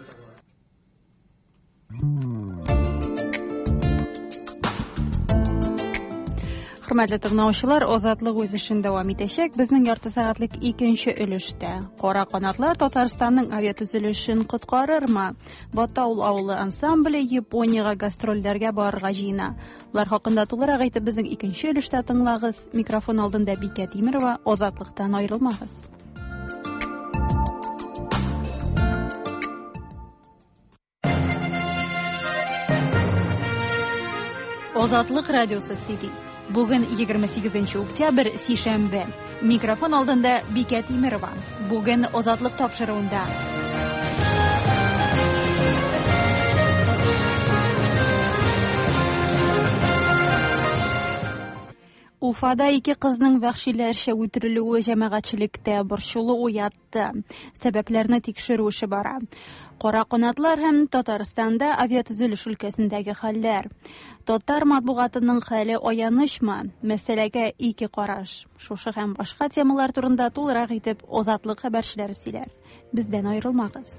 A: Хөрмәтле тыңлаучылар, Азатлык үз эшен дәвам итәчәк. Безнең ярты сәгатьлек икенче өлештә. Кара канатлар Татарстанның авиатөзелешен коткарырмы? Батаул авылы ансамбле Япониягә гастрольләргә барырга җыена. Улар хакында тулырак әйтеп безнең икенче өлештә тыңлагыз. Микрофон алдында Бикә Тимерова. Азатлыктан аерылмагыз. Азатлык радиосы сөйли. Бүген егерме сигезенче октябрь, сишәмбе. Микрофон алдында Бикә Тимерова. Бүген Азатлык тапшыруында. Уфада ике кызның вәхшиләрчә үтерелүе җәмәгатьчелектә борчулы уятты. Сәбәпләрне тикшерү эше бара. Кара канатлар һәм Татарстанда авиатөзелеш өлкәсендәге хәлләр. Татар матбугатының хәле аянычмы? Мәсьәләгә ике караш. Шушы һәм башка темалар турында тулырак итеп Азатлык хәбәрчеләре сөйләр. Бездән аерылмагыз.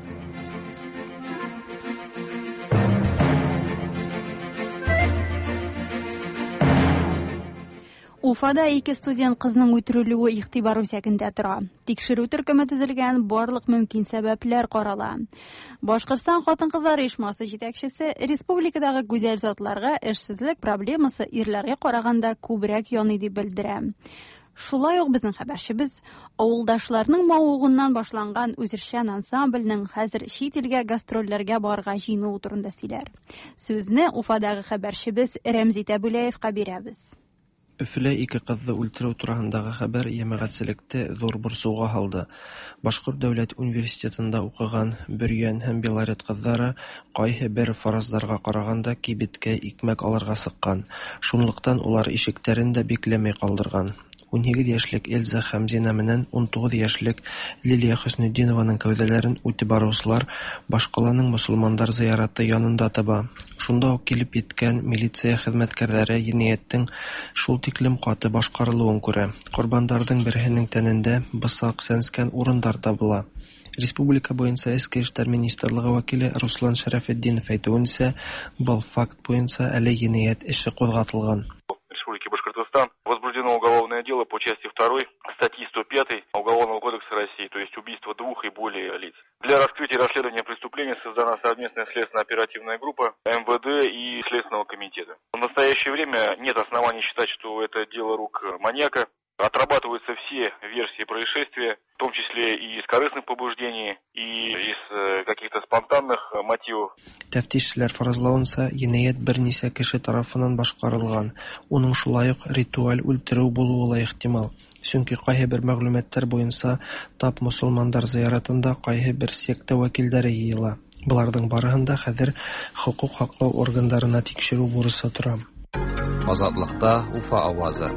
A: Уфада ике студент кызның үтерелүе игътибар үзәгендә тора. Тикшерү төркеме төзелгән, барлык мөмкин сәбәпләр карала. Башкортстан хатын-кызлар оешмасы җитәкчесе республикадагы гүзәл затларга эшсезлек проблемасы ирләргә караганда күбрәк яный дип белдерә. Шулай ук безнең хәбәрчебез авылдашларның мавыгыннан башланган үзешчән ансамбльнең хәзер чит илгә гастрольләргә барырга җыенуы турында сөйләр. Сүзне Уфадагы хәбәрчебез Рәмзи Тәбүләевкә бирәбез.
R: Өфөлә ике кызны үлтерү турысындагы хәбәр җәмәгатьчелекте зур борчуга һалды. Башкорт дәүләт университетында укыган Бөрьян һәм Белорет кызлары кайһы бер фаразларга караганда кибеткә икмәк алырга сыккан. Шунлыктан улар ишектәрен дә бикләмәй калдырган. унике яшьлек Эльза Хәмзина менән ун тугыз яшьлек Лилия Хөснетдинованың кәүдәләрен үтеп баручылар Башкаланың мөселманнар зыяраты янында таба. Шунда ук килеп еткән милиция хезмәткәрләре җинаятьнең шул тиклем каты башкарылуын күрә. Корбандардың берсенең тәнендә бысак сәнскән урындар табыла. Республика буенча эчке эшләр министрлыгы вәкиле Руслан Шәрәфетдинов әйтүенчә, был факт буенча әле җинаять эше кузгатылган.
S: Республики Башкортостан возбуждено уголовное дело по части второй статьи сто пять Уголовного кодекса России, то есть убийство двух и более лиц. Для раскрытия и расследования преступления создана совместная следственно-оперативная группа эм вэ дэ и Следственного комитета. В настоящее время нет оснований считать, что это дело рук маньяка. Отрабатываются все версии происшествия, в том числе и из корыстных побуждений, и из каких-то спонтанных мотивов.
R: Тәфтишчеләр фаразлавынча, җинаять берничә кеше тарафыннан башкарылган. Уның шулай ук ритуаль үлтерү булуы ла ихтимал. Чөнки кайһы бер мәгълүматлар буенча тап мөселманнар зыяратында кайһы бер секта вәкилләре йыела. Буларның барыһында хәзер хукук хаклау органнарына тикшерү бурысы тора.
O: Азатлыкта Уфа авазы.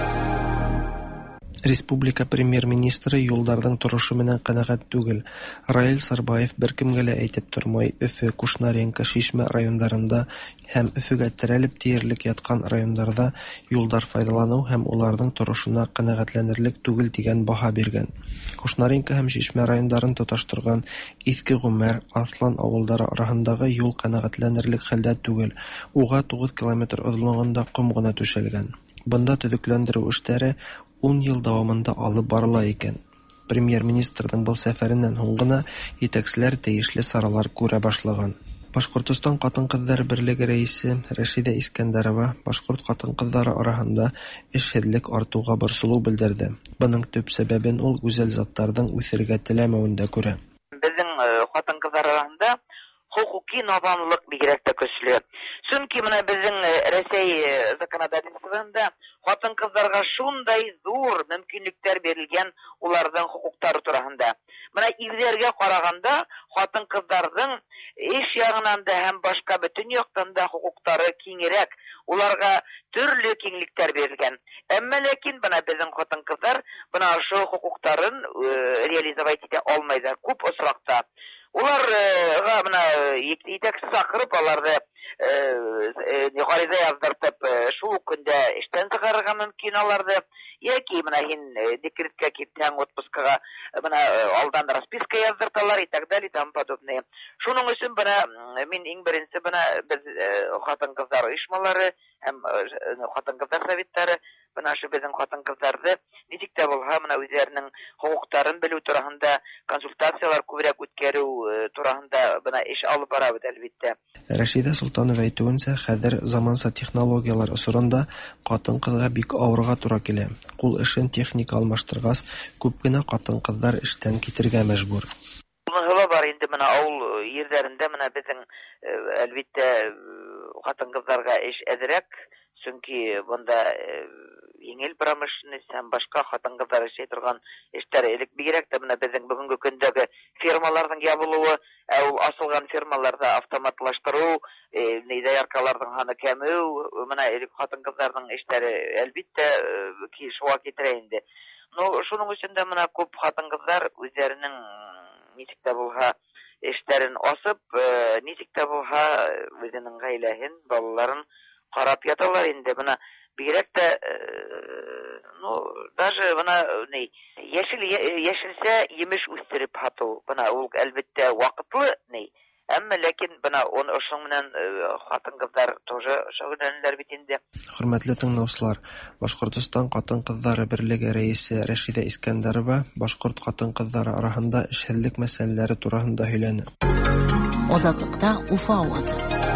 R: Республика премьер-министры юлларның торышы менән канәгать түгел. Раил Сарбаев беркемгә лә әйтеп тормый, Өфе, Кушнаренко, Шишмә районнарында һәм Өфегә терәлеп тиярлек яткан районнарда юллар файдалану һәм уларның торышына канәгатьләнерлек түгел дигән баһа биргән. Кушнаренко һәм Шишмә районнарын тоташтырган Иске Гомәр, Арслан авылдары арасындагы юл канәгатьләнерлек хәлдә түгел. Уга тугыз километр озынлыгында ком гына түшәлгән. Бында төзекләндерү эшләре ун ел дәвамында алып барыла икән. Премьер-министрның был сәфәреннән һуң гына җитәкчеләр тиешле саралар күрә башлаган. Башкортстан хатын-кызлар берлеге рәисе Рәшидә Искәндәрова башкорт хатын-кызлары арасында эшһезлек артуга борчылу белдерде. Буның төп сәбәбен ул гүзәл затларның үсергә теләмәвендә күрә.
T: Безнең хатын-кызлар арасында хукуки наданлык бигрәк тә көчле. Чөнки менә безнең Россия законодательствосында хатын-кызларга шундай зур мөмкинлекләр бирелгән уларның хукуклары турында. Менә ирләргә караганда хатын-кызларның эш ягыннан да һәм башка бөтен яктан да хукуклары киңрәк, уларга төрле киңлектәр бирелгән. Әмма ләкин менә безнең хатын-кызлар менә шул хукукларын реализовать итә алмыйлар күп очракта. Уларга менә итәкче сакырып аларды гариза яздыртып шул көндә эштән чыгарырга мөмкин аларды. Яки менә һин декретка киттең, отпускага менә алдан расписка яздырталар и так далее и тому подобное. Шуның өчен бана мин иң беренче бана без хатын-кызлар оешмалары һәм хатын-кызлар советтары бана шу безнең хатын-кызларды ничек тә булса менә үзләренең хукукларын белү турында консультациялар күбрәк үткәрү турында бана эш алып барабыз әлбәттә.
R: Рәшидә Султанова әйтүенчә, хәзер заманча технологиялар усурында хатын-кызга бик авырга туры килә. Кул эшен техника алмаштыргас, күп кенә хатын-кызлар эштән китергә мәҗбүр.
T: Буны бар инде менә авыл ерләрендә менә безнең әлбәттә хатын-кызларга эш әзрәк, чөнки монда еңел промышленность һәм башка хатын-кызлар эшли торган эшләр элек бигрәк тә менә безнең бүгенге көндәге фирмаларның ябылуы, ул асылган фирмаларда автоматлаштыру, нидәяркаларның ханы кәмү, менә элек хатын-кызларның эшләре әлбәттә ки шуга китерә инде. Ну, шуның өчен дә менә күп хатын-кызлар үзләренең ничек тә булса эшләрен асып, ничек тә булса үзенең гаиләһен, балаларын карап яталар инде. Менә бигрәк тә ну, даже менә ни яшел яшелсә емеш үстереп хату. Менә ул әлбәттә вакытлы ни. Әмма ләкин бына оны ошың менән хатын-кызлар тоже шөгыльләнәләр бит инде.
R: Хөрмәтле тыңлаучылар, Башкортстан хатын-кызлары берлеге рәисе Рәшидә Искәндәрова башкорт хатын-кызлары арасында эшһезлек мәсьәләләре турында һөйләнде.
F: Азатлыкта Уфа авазы.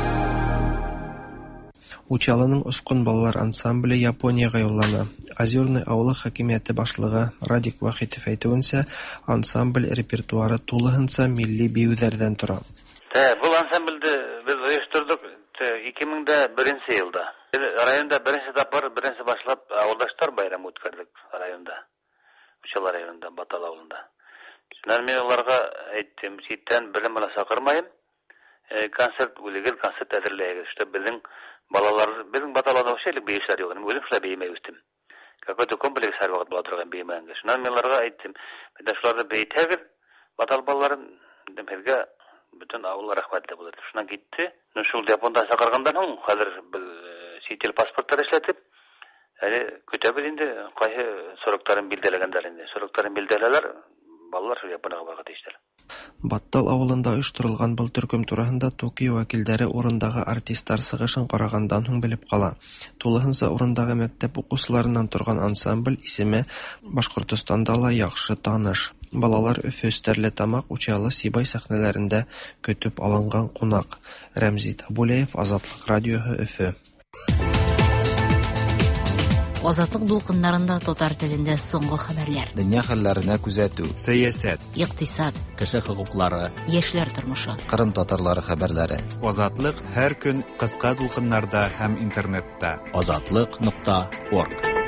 R: Учалының Ускын балалар ансамбле Япониягә юллана. Озерный авылы хакимияте башлыгы Радик Вахитов әйтүенчә, ансамбль репертуары тулыһынча милли биюләрдән тора.
U: Бұл ансамбльді біз ұйыштырдық ике мең беренче елда. Районда бірінші тапыр, бірінші башлап ауылдаштар байрамы өткөрдік районда. Учал районында, Батал ауылында. Шунан мен оларға айттым, шеттен білім ала шақырмайым. Концерт, өлегел концерт әзірлейік. Что біздің балалар, біздің Баталада ұшайлық бейішлер жоқ. Өлім шыла беймей өстім. Какой-то комплекс әр вақыт бола тұрған беймейінге. Шунан мен оларға айттым, мен шуларды бейтәгір, Батал балаларын демерге bütün avullar rahmetli bulur. Şuna gitti. Şul Japon'da sakargandan hoň hazır bir şeýtel pasportlar işletip, yani kötü bilindi, gaýy soraklaryň bildirilgenlerinde. Soraklaryň bildiriler, ballar Japon'a barga diýdiler.
R: Баттал авылында оештырылган был төркем турында Токио вәкилләре урындагы артистлар сыгышын карагандан һуң белеп кала. Тулыһынча урындагы мәктәп укучыларыннан торган ансамбль исеме Башкортстанда ла яхшы таныш. Балалар Өфө Стәрлетамак учалы Сибай сәхнәләрендә көтүп алынган кунак. Рәмзит Абулеев, Азатлык радиоһы, Өфө.
F: Азатлык дулкыннарында татар телендә соңгы хәбәрләр.
O: Дөнья хәлләренә күзәтү,
B: сәясәт,
F: икътисад,
B: кеше хокуклары,
F: яшьләр тормышы,
O: Кырым татарлары хәбәрләре.
B: Азатлык һәр көн кыска дулкыннарда һәм интернетта. азатлык нокта орг.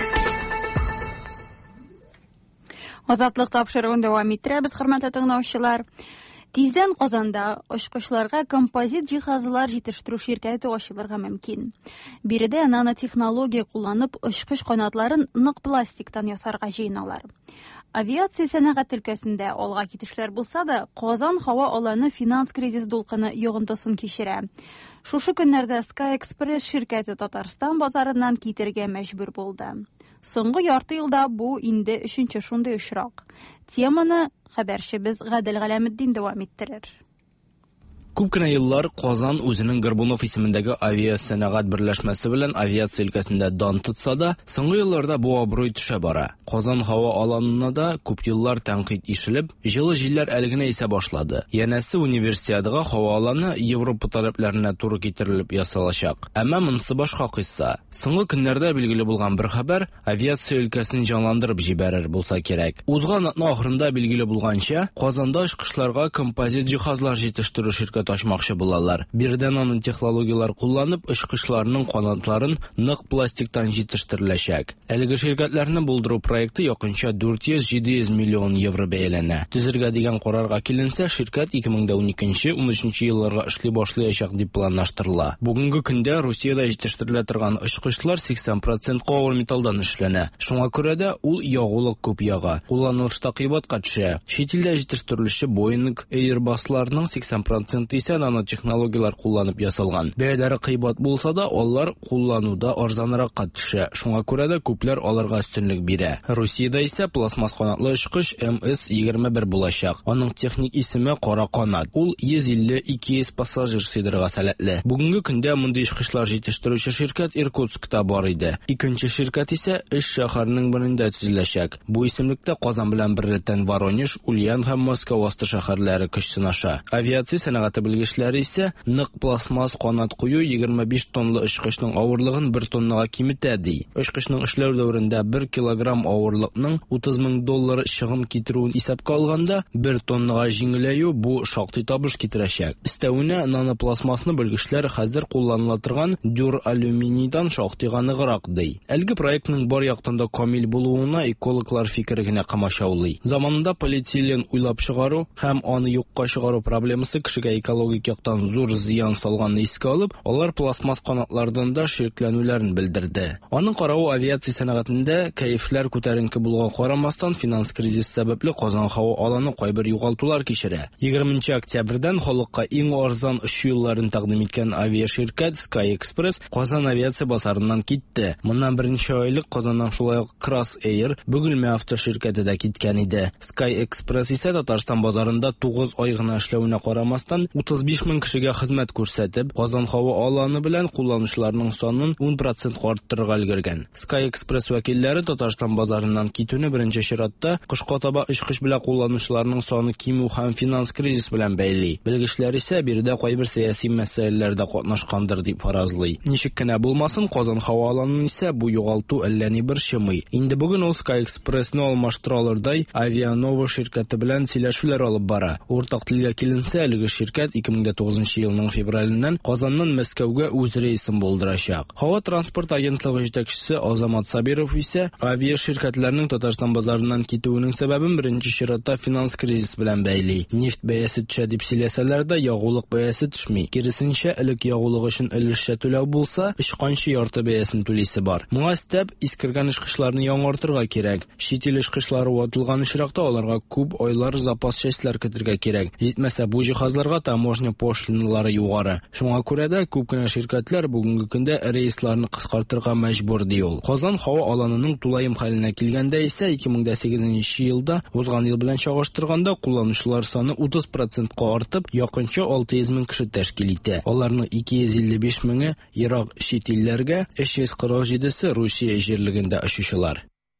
A: Азатлык тапшыруын дәвам иттерәбез, хөрмәтле тыңлаучылар. Тиздән Казанда очкычларга композит җиһазлар җитештерү ширкәте ачылырга мөмкин. Биредә нанотехнология кулланып очкыч канатларын нык пластиктан ясарга җыеналар. Авиация сәнәгать өлкәсендә алга китешләр булса да, Казан һава аланы финанс кризис дулкыны йогынтысын кичерә. Шушы көннәрдә Sky Express ширкәте Татарстан базарыннан китергә мәҗбүр булды. Соңгы ярты елда бу инде өченче шундый очрак. Теманы хәбәрчебез Гадел Галәметдин дәвам иттерер.
V: Күп кенә еллар Казан үзенең Горбунов исемендәге авиасәнәгать берләшмәсе белән авиация өлкәсендә дан тотса да, соңгы елларда бу абруй төшә бара. Казан һава аланына да күп еллар тәнкыйть ишелеп, җылы җилләр әлегенә исә башлады. Янәсе универсиадага һава аланы Европа таләпләренә туры китерелеп ясалачак. Әмма монысы башка кыйсса. Соңгы көннәрдә билгеле булган бер хәбәр авиация өлкәсен җанландырып җибәрер булса кирәк. Узган атна ахырында билгеле булганча, Казанда очкычларга композит җиһазлар җитештерү ширкәте ашмакчы булалар. Бирдән аның технологиялар кулланып, очкычларның канатларын нык пластиктан җитештереләчәк. Әлеге ширкәтләрне булдыру проекты якынча дүрт йөз - җиде йөз миллион евро бәяләнә. Төзергә дигән карарга киленсә, ширкәт ике мең уникенче - ун өченче елларга эшли башлаячак дип планлаштырыла. Бүгенге көндә Русиядә җитештерелә торган очкычлар сиксән процент авыр металлдан эшләнә. Шуңа күрә дә ул ягулык күп яга. Кулланылышта кыйбатка төшә. Чит илдә җитештерелүче Boeing, Airbus'ларның сиксән процент исә нанотехнологиялар кулланып ясалган. Бәяләре кыйбат булса да, алар куллануда арзанракка төшә. Шуңа күрә дә күпләр аларга өстенлек бирә. Русиядә исә пластмасс канатлы очкыч эм эс егерме бер булачак. Аның техник исеме Кара канат. Ул йөз илле - ике йөз пассажир сыйдырырга сәләтле. Бүгенге көндә мондый очкычлар җитештерүче ширкәт Иркутскта бар иде. Икенче ширкәт исә Эш шәһәренең берендә төзеләчәк. Бу исемлектә Казан белән берлектән Воронеж, Ульян һәм Москва асты шәһәрләре көч сынаша. Авиация сәнәгате белгечләре исә нык пластмасс канат кую егерме биш тоннлы очкычның авырлыгын бер тоннага киметә ди. Очкычның эшләү дәверендә бер килограмм авырлыкның утыз мең доллар чыгым китерүен исәпкә алганда, бер тоннага җиңеләю бу шактый табыш китерәчәк. Өстәвенә нанопластмассны белгечләр хәзер кулланыла торган дюр-алюминийдан шактый ныграк ди. Әлеге проектның бар яктында камил булуына экологлар фикере генә камашаулый. Заманында полиэтилен уйлап чыгару һәм аны юкка чыгару проблемасы кешегә экологик яктан зур зыян салганны искә алып, алар пластмасс канатлардан да шикләнүләрен белдерде. Аның каравы, авиация сәнәгатендә кәефләр күтәренке булган карамастан финанс кризис сәбәпле Казан һава аланы кайбер югалтулар кичерә. егерменче октябрьдән халыкка иң арзан очу юлларын тәкъдим иткән авиаширкәт Sky Express Казан авиация базарыннан китте. Моннан берничә айлык Казаннан шулай ук Cross Air Бөгелмә автоширкәте дә киткән иде. Sky Express исә Татарстан базарында тугыз ай гына эшләвенә карамастан утыз биш мең кешегә хезмәт күрсәтеп, Казан һава аланы белән кулланучыларның санын ун процентка арттырырга өлгергән. Sky Express вәкилләре Татарстан базарыннан китүне беренче чиратта кышка таба очкыч белән кулланучыларның саны кимү һәм финанс кризис белән бәйли. Белгечләр исә биредә кайбер сәяси мәсьәләләрдә катнашкандыр дип фаразлый. Ничек кенә булмасын, Казан һава аланын исә бу югалту әллә ни бер чымый. Инде бүген ул Sky Express-ны алмаштыра алырдай Avianova ширкәте белән сөйләшүләр алып бара. Уртак телгә киленсә, әлеге ширкәт ике мең тугызынчы елның февраленнән Казаннан Мәскәүгә үз рейсын булдырачак. Һава транспорт агентлыгы җитәкчесе Азамат Сабиров исә авиаширкәтләрнең Татарстан базарыннан китүенең сәбәбен беренче чиратта финанс кризис белән бәйли. Нефт бәясе төшә дип сөйләсәләр дә, ягулык бәясе төшми. Киресенчә, элек ягулык өчен өлешчә түләү булса, очканчы ярты бәясен түлисе бар. Моңа өстәп, искергән очкычларны яңартырга кирәк. Чит ил очкычлары ватылган очракта аларга күп айлар запас частьләр кертергә кирәк. Җитмәсә, бу җиһазларга таможня пошлиналары югары. Шуңа күрә дә күп кенә ширкәтләр бүгенге көндә рейсларны кыскартырга мәҗбүр ди ул. Казан һава аланының тулаем хәленә килгәндә исә ике мең сигезенче елда узган ел белән чагыштырганда кулланучылар саны утыз процентка артып, якынча алты йөз мең кеше тәшкил итә. Аларның ике йөз илле биш меңе ерак чит илләргә, өч йөз кырык җидесе Русия җирлегендә очучылар.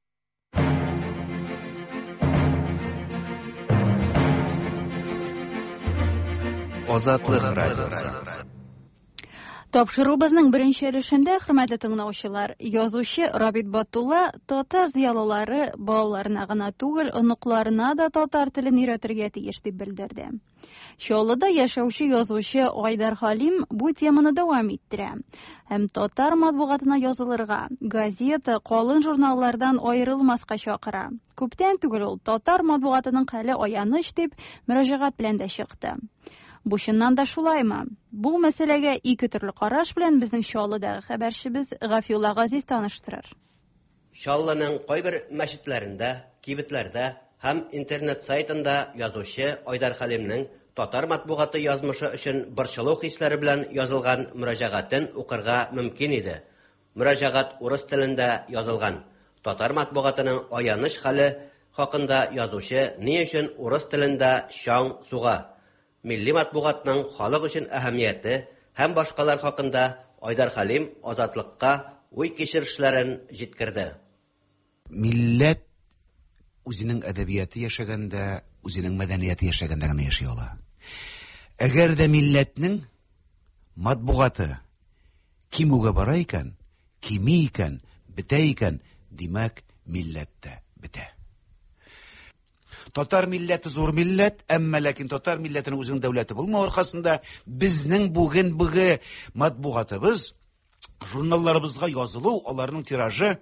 C: Азатлык радиосы.
A: Тапшырубызның беренче өлешендә, хөрмәтле тыңлаучылар, язучы Рабит Батулла татар зыялылары балаларына гына түгел, оныкларына да татар телен өйрәтергә тиеш дип белдерде. Чаллыда яшәүче язучы Айдар Халим бу теманы дәвам иттерә. Һәм татар матбугатына язылырга, газета, калын журналлардан аерылмаска чакыра. Күптән түгел ул татар матбугатының хәле аяныч дип мөрәҗәгать белән дә чыкты. Бу чыннан да шулаймы? Бу мәсьәләгә ике төрле караш белән безнең Чаллыдагы хәбәрчебез Гафиулла Газиз таныштырыр.
D: Чаллының кайбер мәчетләрендә, кибетләрдә һәм интернет сайтында язучы Айдар Халимның татар матбугаты язмышы өчен борчылу хисләре белән язылган мөрәҗәгатен укырга мөмкин иде. Мөрәҗәгать урыс телендә язылган. Татар матбугатының аяныч хәле хакында язучы ни өчен урыс телендә шаң суга, милли матбугатның халык өчен әһәмияте һәм башкалар хакында Айдар Халим азатлыкка уй кичерешләрен җиткерде.
C: Милләт үзенең әдәбияты яшәгәндә, үзенең мәдәнияте яшәгәндә генә яши ала. Әгәр дә милләтнең матбугаты кимүгә бара икән, кими икән, бетә икән, димәк, милләттә бетә. Татар милләте зур милләт, әмма ләкин татар милләтенең үзенең дәүләте булмау аркасында безнең бүген бүге матбугатыбыз, журналларыбызга язылу, аларның тиражы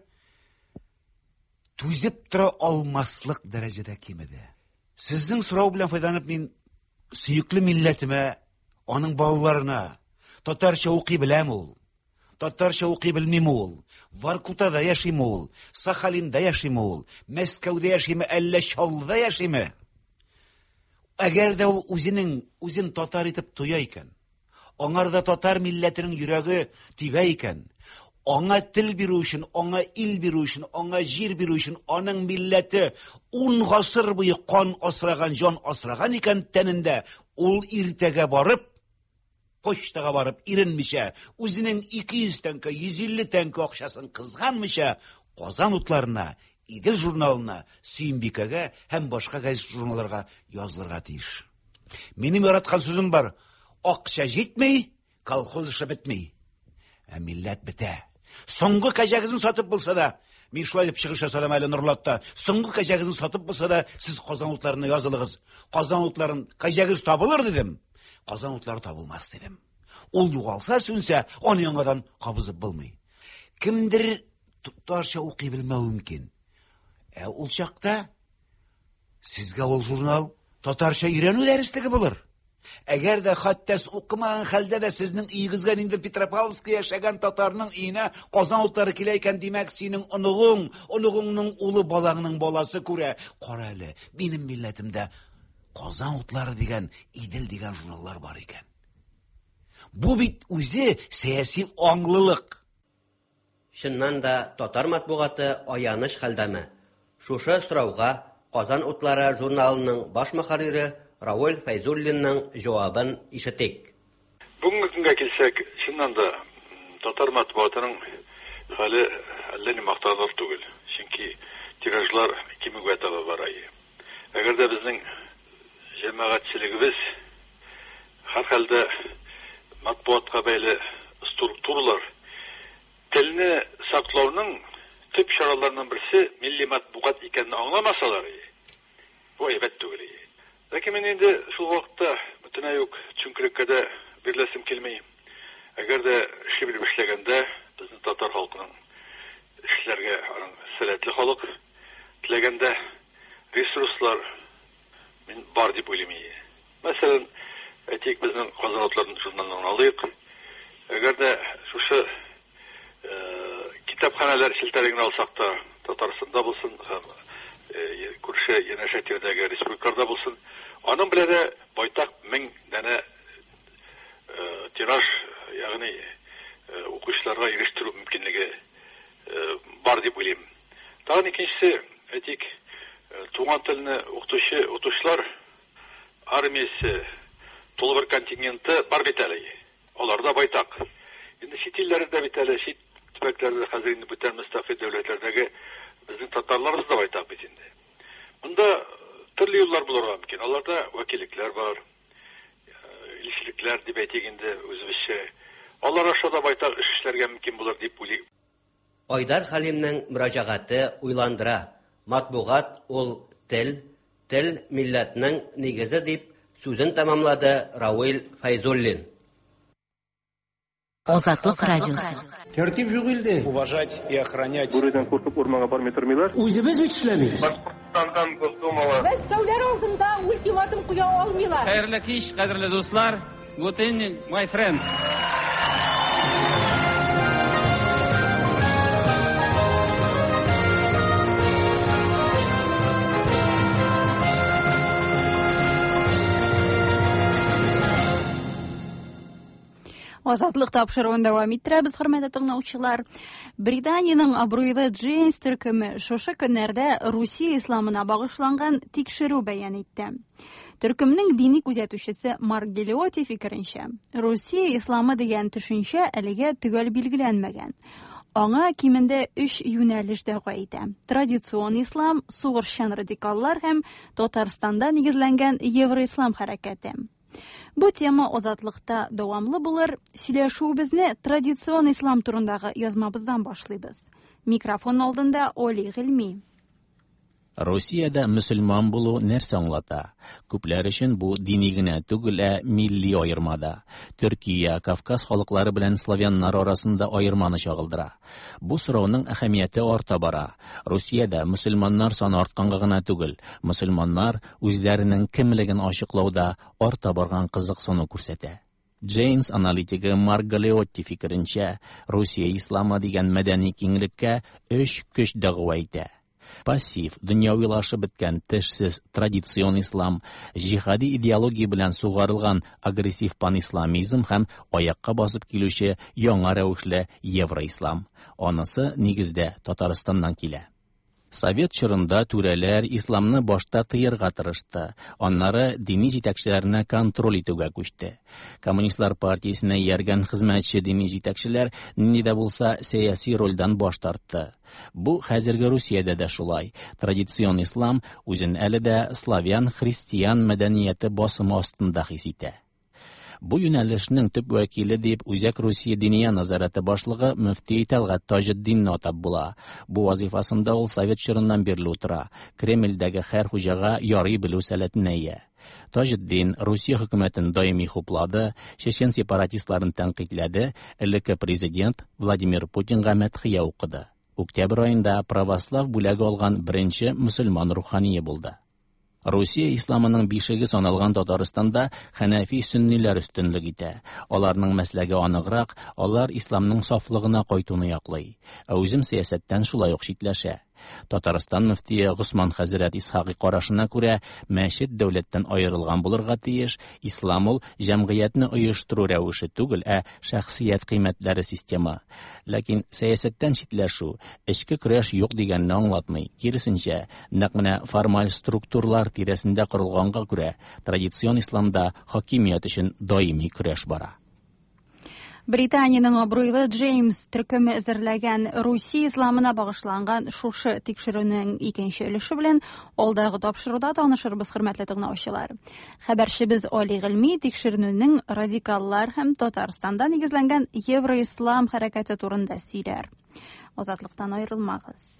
C: түзеп тора алмаслык дәрәҗәдә кимеде. Сезнең сорау белән файдаланып, мин сөекле милләтемә, аның балаларына татарча укый беләм ул. Татарча укый белмим ул. Воркутада яшим ул, Сахалинда яшим ул, Мәскәүдә яшиме, әллә Чаллыда яшиме? әгәр дә ул үзенең үзен татар итеп туя икән, аңарда татар милләтенең йөрәге тибә икән, аңа тел бирү өчен, аңа ил бирү өчен, аңа җир бирү өчен аның милләте ун гасыр буе кан асраган, җан асраган икән тәнендә, ул иртәгә барып, почтага барып иренмичә, үзенең ике йөз тәңкә, йөз илле тәңкә акчасын кызганмыйча, Казан утларына, Идел журналына, Сөембикәгә һәм башка гәзит журналларга язылырга тиеш. Минем яраткан сүзем бар: акча җитмәй, колхоз эше бетми. Ә милләт бетә. Соңгы кәҗәгезен сатып булса да, мин шулай дип чыгыш ясадым әле Нурлатта. Соңгы кәҗәгезен сатып булса да, сез Казан утларына язылыгыз. Казан утларын кәҗәгез табылыр дидем. Казан утлары табылмас дидем. Ул югалса, сүнсә, аны яңадан кабызып булмый. Кемдер татарча укый белмәү мөмкин. Ә ул чакта сезгә ул журнал татарча өйрәнү дәреслеге булыр. Әгәр дә хәттәс укымаган хәлдә дә сезнең өйегезгә инде Петропавловскта яшәгән татарның өенә Казан утлары килә икән, димәк, синең оныгың, оныгыңның улы балаңның баласы күрә. Кара әле, минем милләтемдә Казан утлары дигән, Идел дигән журналлар бар икән. Бу бит үзе сәяси аңлылык.
D: Шуннан да татар матбугаты аяныш хәлдәме. Шушы сорауга Казан утлары журналының баш мөхәррире Рауль Файзуллинның җавабын ишетик.
S: Бүгенге көнгә килсәк, чыннан да татар матбугатының хәле әллә ни мактанырлык түгел. Чөнки тиражлар ике меңгә таба бара. Әгәр дә безнең җәмәгатьчелегебез һәрхәлдә матбугатка бәйле структуралар телне саклауның төп чараларының берсе милли матбугат икәнне аңламасалар, бу әйбәт түгел. Ләкин мин инде шул вакытта бөтенләй үк чөнкелеккә дә берләсем килми. Әгәр дә эше белеп эшләгәндә, безнең татар халкының эшләргә сәләтле халык теләгәндә ресурслар мин бар дип уйлыйм. Мәсәлән, әйтик, безнең Казан утларының журналын алыйк. Әгәр дә шушы китапханалар шелтәрен алсак та, Татарстанда булсын, күрше янәшә тирәдәге республикаларда булсын, аның белән дә байтак мең дәнә тираж, ягъни укучыларга ирештерү мөмкинлеге бар дип уйлыйм. Тагын икенчесе, әйтик, туган телне укытучы укытучылар армиясе тулы бер контингенты бар бит әле. Алар да байтак. Инде чит илләрдә бит әле, чит төбәкләрдә хәзер инде бүтән мөстәкыйль дәүләтләрдәге безнең татарларыбыз да байтак бит инде. Монда төрле юллар булырга мөмкин. Аларда вәкиллекләр бар, илчелекләр дип әйтик инде үзебезчә. Алар аша да байтак эш эшләргә мөмкин булыр дип уйлыйм.
D: Айдар Хәлимнең мөрәҗәгате уйландыра. Матбугат ул тел, тел милләтнең нигезе дип сүзен тәмамлады Рауль Файзуллин.
F: Азатлык радиосы.
I: Тәртип юк инде.
J: Уважать и охранять.
I: Бүредән куркып урманга бармый тормыйлар.
J: Үзебез бит эшләмибез.
I: Башкортстандан Госдумага.
W: Мәскәүләр алдында ультиматум куя алмыйлар.
X: Хәерле кич, кадерле дуслар. Good evening, my friends.
A: Азатлык тапшыруын дәвам иттерәбез, хөрмәтле тыңлаучылар. Британияның абруйлы Джейнс төркеме шушы көннәрдә Русия исламына багышланган тикшерү бәян итте. Төркемнең дини күзәтүчесе Марк Гелиоти фикеренчә, Русия исламы дигән төшенчә әлегә төгәл билгеләнмәгән. Аңа кимендә өч юнәлеш дәгъва итә: традицион ислам, сугырчан радикаллар һәм Татарстанда нигезләнгән евроислам хәрәкәте. Бу тема азатлыкта дәвамлы булыр. Сөйләшүебезне традицион ислам турындагы язмабыздан башлыйбыз. Микрофон алдында Оли Гыйльми.
B: Русиядә мөселман булу нәрсә аңлата? Күпләр өчен бу дини генә түгел, ә милли аермада. Төркия, Кавказ халыклары белән славяннар арасында аерманы чагылдыра. Бу сорауның әһәмияте арта бара. Русиядә мөселманнар саны артканга гына түгел, мөселманнар үзләренең кемлеген ачыклауда арта барган кызыксыну күрсәтә. Джейнс аналитиги Марк Галиотти фикеренчә, Русия исламы дигән мәдәни киңлеккә өч көч дәгъва итә. Пассив, дөньявилашып беткән тешсез традицион ислам, җиһади идеология белән сугарылган агрессив панисламизм һәм аякка басып килүче яңа рәвешле евроислам. Анысы нигездә Татарстаннан килә. Совет чорында түрәләр исламны башта тыярга тырышты. Аннары дини җитәкчеләрне контроль итүгә күчте. Коммунистлар партиясенә ияргән хезмәтче дини җитәкчеләр нинди дә булса сәяси рольдән баш тартты. Бу хәзерге Русиядә дә шулай. Традицион ислам үзен әле дә славян христиан мәдәнияте басымы астында хис итә. Бу юнәлешнең төп вәкиле дип Үзәк Русия диния назараты башлыгы мөфти Тәлгат Таҗетдин атап була. Бу вазифасында ул совет чорыннан бирле утыра. Кремльдәге һәр хуҗага ярый белү сәләтенә ия. Таҗетдин Русия хөкүмәтен даими хуплады, чечен сепаратистларын тәнкыйтьләде, элекке президент Владимир Путинга мәдхия укыды. Октябрь айында православ бүләге алган беренче мөселман рухания булды. Русия исламының бишеге саналган Татарстанда хәнәфи сөнниләр өстенлек итә. Аларның мәсләге аныграк, алар исламның сафлыгына кайтуны яклый. Ә үзем сәясәттән шулай ук читләшә. Татарстан мөфтие Госман хәзрәт Исхакый карашына күрә, мәчет дәүләттән аерылган булырга тиеш, ислам ул җәмгыятьне оештыру рәвеше түгел, ә шәхсият кыйммәтләре система. Ләкин сәясәттән читләшү, эчке көрәш юк дигәнне аңлатмый. Киресенчә, нәкъ менә формаль структуралар тирәсендә корылганга күрә, традицион исламда хакимият өчен даими көрәш бара.
A: Британиянең абруйлы Джеймс төркеме әзерләгән Русия исламына багышланган шушы тикшерүнең икенче өлеше белән алдагы тапшыруда танышырбыз, хөрмәтле тыңлаучылар. Хәбәрчебез Али Гыйльми тикшерүнең радикаллар һәм Татарстанда нигезләнгән евроислам хәрәкәте турында сөйләр. Азатлыктан аерылмагыз.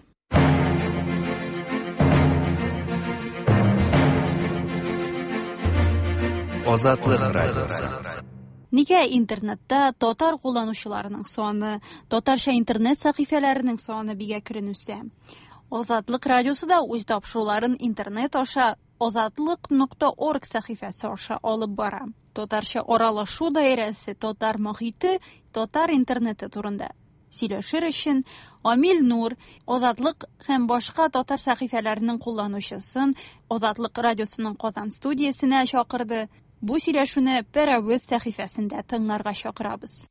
E: Азатлык радиосы.
A: Нигә интернетта татар кулланучыларының саны, татарча интернет сәхифәләренең саны бигә күренүсә? Азатлык радиосы да үз тапшыруларын интернет аша азатлык нокта орг сәхифәсе аша алып бара. Татарча аралашу даирәсе, татар мохите, татар интернеты турында сөйләшер өчен Амил Нур Азатлык һәм башка татар сәхифәләренең кулланучысын Азатлык радиосының Казан студиясенә чакырды. Бу сөйләшүне Пәрәвез сәхифәсендә тыңларга чакырабыз.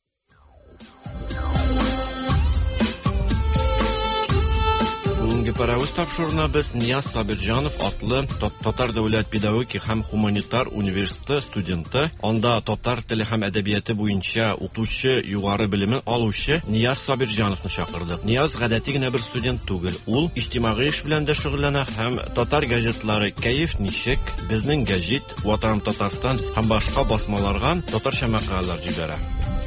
H: Бүгенге Пәрәвез тапшыруына без Нияз Сабирҗанов атлы Татар дәүләт педагогик һәм гуманитар университеты студенты, анда татар теле һәм әдәбияты буенча укытучы, югары белеме алучы Нияз Сабирҗановны чакырдык. Нияз гадәти генә бер студент түгел, ул иҗтимагый эш белән дә шөгыльләнә һәм татар газетлары Кәеф ничек, Безнең гәҗит, Ватан Татарстан һәм башка басмаларга татарча мәкаләләр җибәрә.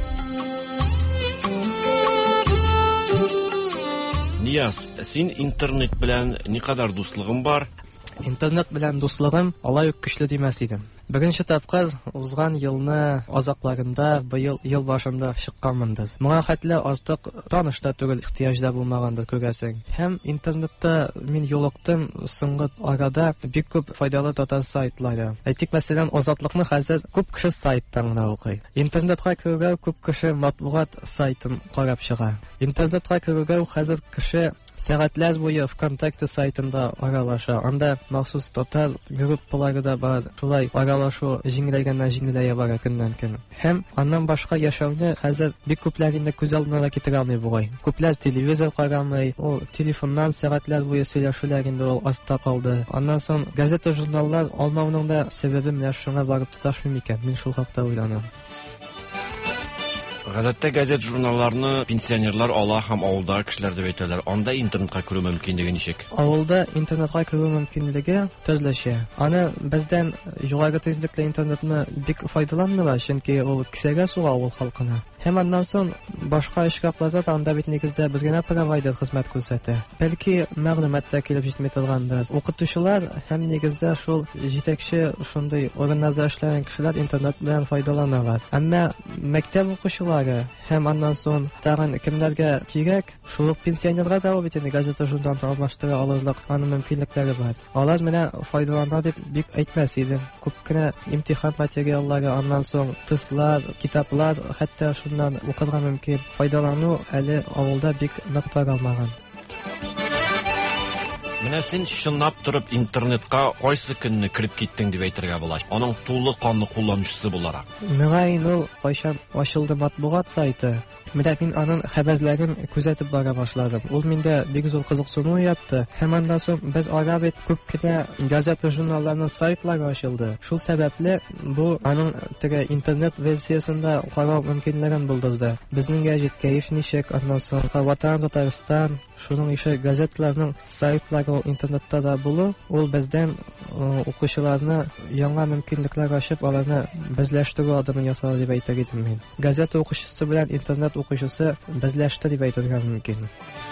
H: Нияз, син интернет белән никадәр дуслыгың бар?
R: Интернет белән дуслыгым алай ук көчле димәс идем. Беренче тапкыр узган елны азакларында быел ел башында чыкканмындыр. Моңа хәтле артык таныш та түгел, ихтыяҗ да булмагандыр күрәсең. Һәм интернетта мин юлыктым соңгы арада бик күп файдалы татар сайтлары. Әйтик, мәсәлән, Азатлыкны хәзер күп кеше сайттан гына укый. Интернетка керүгә күп кеше матбугат сайтын карап чыга. Интернетка керүгә хәзер кеше сәгатьләр буе ВКонтакте сайтында аралаша. Анда махсус татар группалары да бар. Шулай аралашу җиңеләйгәннән җиңеләя бара көннән-көн. Һәм аннан башка яшәүне хәзер бик күпләр инде күз алдына китерә алмый бугай. Күпләр телевизор карамый, ул телефоннан сәгатьләр буе сөйләшүләр инде ул аста калды. Аннан соң газета, журналлар алмауның да сәбәбе менә шуңа барып тоташмый микән? Мин шул хакта уйланам.
H: Газетта газет журналларны пенсионерлар ала һәм авылда кешеләр дип әйтәләр. Анда интернетка керү мөмкинлеге ничек?
R: Авылда интернетка керү мөмкинлеге төрлечә. Аны бездән югары тизлекле интернетны бик файдаланмыйлар, чөнки ул кисәгә суга авыл халкына. Һәм аннан соң башка эшкапларда анда бит нигездә без генә провайдер хезмәт күрсәтә. Бәлки мәгълүматта килеп җитми торгандыр. Укытучылар һәм нигездә шул җитәкче шундый органнарда эшләгән кешеләр интернет белән файдаланалар. Әмма мәктәп укучылары һәм аннан соң тагын кемнәргә кирәк, шул пенсионерларга да бит инде газета, журнал алмаштыра алырлык аны мөмкинлекләре бар. Алар менә файдалана дип бик әйтмәс идем. Күп кенә имтихан материаллары, аннан соң тыслар, китаплар, хәтта шуннан укырга мөмкин. Файдалану әле авылда бик нык таралмаган.
H: Менә син чынлап торып интернетка кайсы көнне кирип киттең дип әйтергә була. Аның тулы канлы кулланучысы буларак.
R: Миңа ул кайчан ачылды матбугат сайты. Менә мин аның хәбәрләрен күзәтеп бара башладым. Ул миндә бик зур кызыксыну уятты. Һәм андан соң без арап ит күп кенә газета журналларның сайтлары ачылды. Шул сәбәпле бу аның теге интернет версиясында карау мөмкинлеген булдырды. Безнең гәҗит кәеф ничек, андан соң Ватан Татарстан, шуның ише газетларның сайтлары интернетта да булу, ул бездән укучыларны яңа мөмкинлекләр ачып, аларны безләштерү адымын ясау дип әйтер идем мин. Газета укучысы белән интернет укучысы безләште дип әйтергә мөмкин.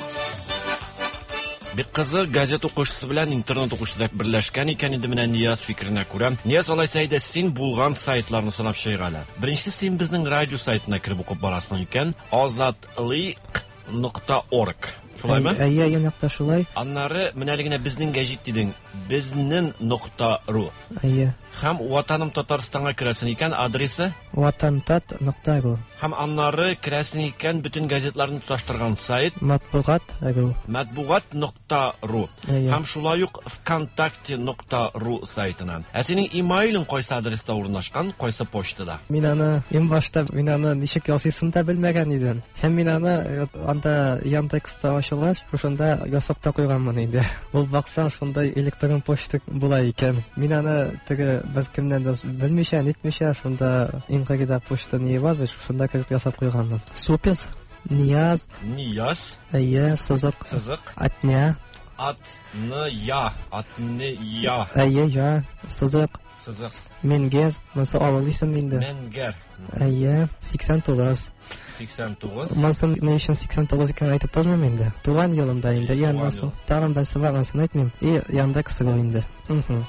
H: Бик кызык, газета укучысы белән интернет укучысы берләшкән икән инде менә Нияз фикеренә күрә. Нияз, алайса әйдә, син булган сайтларны санап чыгала. Беренче син безнең радио сайтына кирип укып барасың икән, азатлык нокта орг. Шулаймы?
R: Әйе, янакта шулай.
H: Аннары менә генә безнең гәҗит дидең, безнең нокта ру.
R: Әйе.
H: Һәм Ватаным Татарстанга керәсен икән, адресы
R: ватантат нокта ру.
H: Һәм аннары керәсен икән бөтен газетларны тоташтырган сайт
R: матбугат ру.
H: матбугат нокта ру. Һәм шулай ук вконтакте нокта ру сайтынан. Ә синең имейлың кайсы адреста урнашкан, кайсы почтада?
R: Мин аны иң башта мин аны ничек ясыйсын да белмәгән идем. Һәм мин аны анда Яндекста ачылгач, шунда ясап та куйганмын инде. Ул баксаң шундай электрон почта була икән. Мин аны теге без кемнән дә белмичә, нитмичә, шунда иңгәгедә почта не бар, без шунда кирип ясап куйганмын. Супер. Нияз.
H: Нияз.
R: Әйе, сызык.
H: Сызык.
R: Атня.
H: Атны я. Атны я.
R: Әйе, я. Сызык.
H: Сызык.
R: Менгез. Монсы авыл исем инде.
H: Менгер.
R: Әйе, сиксән тугыз.
H: сиксән тугыз.
R: Монсы не өчен сиксән тугыз икән әйтеп тормыйм инде. Туган елымда инде. Янда соң. Тагын берсе бар, ансын әйтмим. И Яндекс инде. Мм.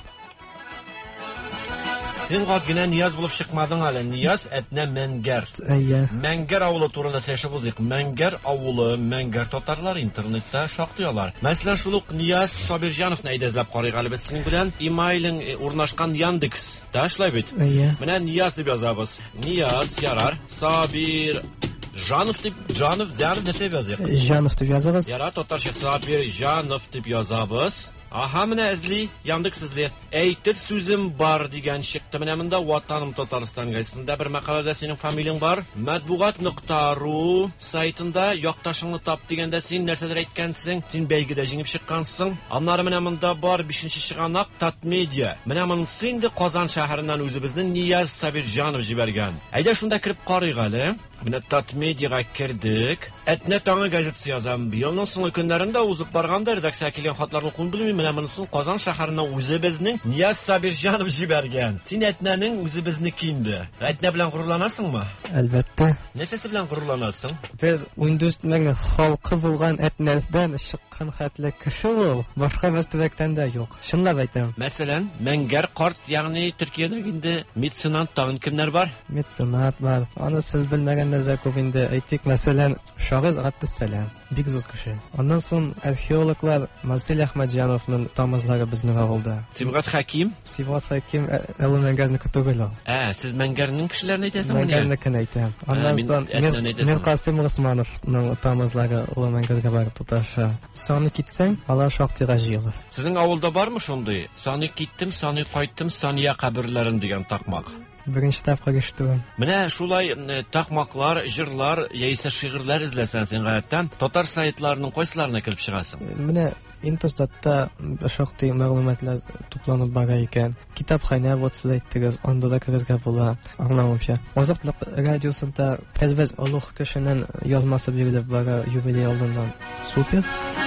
H: Син гына Нияз булып чыкмадың әле. Нияз Әтнә Менгер.
R: Әйе.
H: Менгер авылы турында сөйләшеп узыйк. Менгер авылы, Менгер татарлар интернетта шактыялар. Мәсәлән, шул ук Нияз Сабирҗановны әйдә эзләп карыйк әле без синең белән. Имейлың урнашкан Яндекс. Ташлай бит.
R: Әйе.
H: Менә Нияз дип язабыз. Нияз ярар. Сабир Жанов дип, Жанов, Жанов дип языйк.
R: Жанов дип язабыз.
H: Ярар, татарча Сабир Жанов дип язабыз. Аха, менә эзли, Яндекс эзли. Әйтер сүзем бар дигән чыкты. Менә монда Ватаным Татарстан газетасында бер мәкаләдә синең фамилияң бар. матбугат нокта ру сайтында якташыңны тап дигәндә син нәрсәдер әйткәнсең, син бәйгедә җиңеп чыккансың. Аннары менә монда бар бишенче чыганак Татмедиа. Менә монысы инде Казан шәһәреннән үзебезнең Нияз Сабирҗанов җибәргән. Әйдә шунда кирип карыйк әле. Менә Татмедиага кирдек. Әтнә таңы газетасы язам. Елның соңгы көннәрендә узып барганда редакциягә килгән хатларны укуын белмим. Менә монысын Казан шәһәреннән үзебезнең Нияз Сабирҗанов җибәргән. Син Әтнәнең үзебезнеке инде. Әтнә белән горурланасыңмы?
R: Әлбәттә.
H: Нәрсәсе белән горурланасың?
R: Без ундүрт мең халкы булган Әтнәдән чыккан хәтле кеше ул. Башка мәстәбәктән дә юк. Шунлап әйтәм.
H: Мәсәлән, Менгер карт, ягъни Төркиядәге инде меценат тагын кемнәр бар?
R: Меценат бар. Аны сез белмәгән нәрсә күп инде. Әйтик, мәсәлән, Шагыз Габдусәлам. Бик зур кеше. Аннан соң археологлар Марсель Әхмәтҗановның тамызлары безнең авылда.
H: Сибгат Хаким.
R: Сибгат Хаким әле Менгернеке түгел ул.
H: Ә, сез Менгернең кешеләрен әйтәсезме?
R: Менгернекен әйтәм. Аннан соң Мир Касым Госмановның тамызлары ул Менгергә барып тоташа. Саны китсәң, алар шактыйга җыелыр.
H: Сезнең авылда бармы шундый? Саны киттем, саны кайттым, Сания каберләрен дигән такмак.
R: Беренче тапкыр ишетүем.
H: Менә шулай такмаклар, җырлар, яисә шигырьләр эзләсәң син гадәттән татар сайтларының кайсыларына кирип чыгасың?
R: Менә интернетта шактый мәгълүматлар тупланып бара икән. Китапханә вот сез әйттегез, анда да кирергә була. Аңламыйча. Азатлык радиосында пәзвәз олуг кешенең язмасы бирелеп бара юбилей алдыннан. Супер.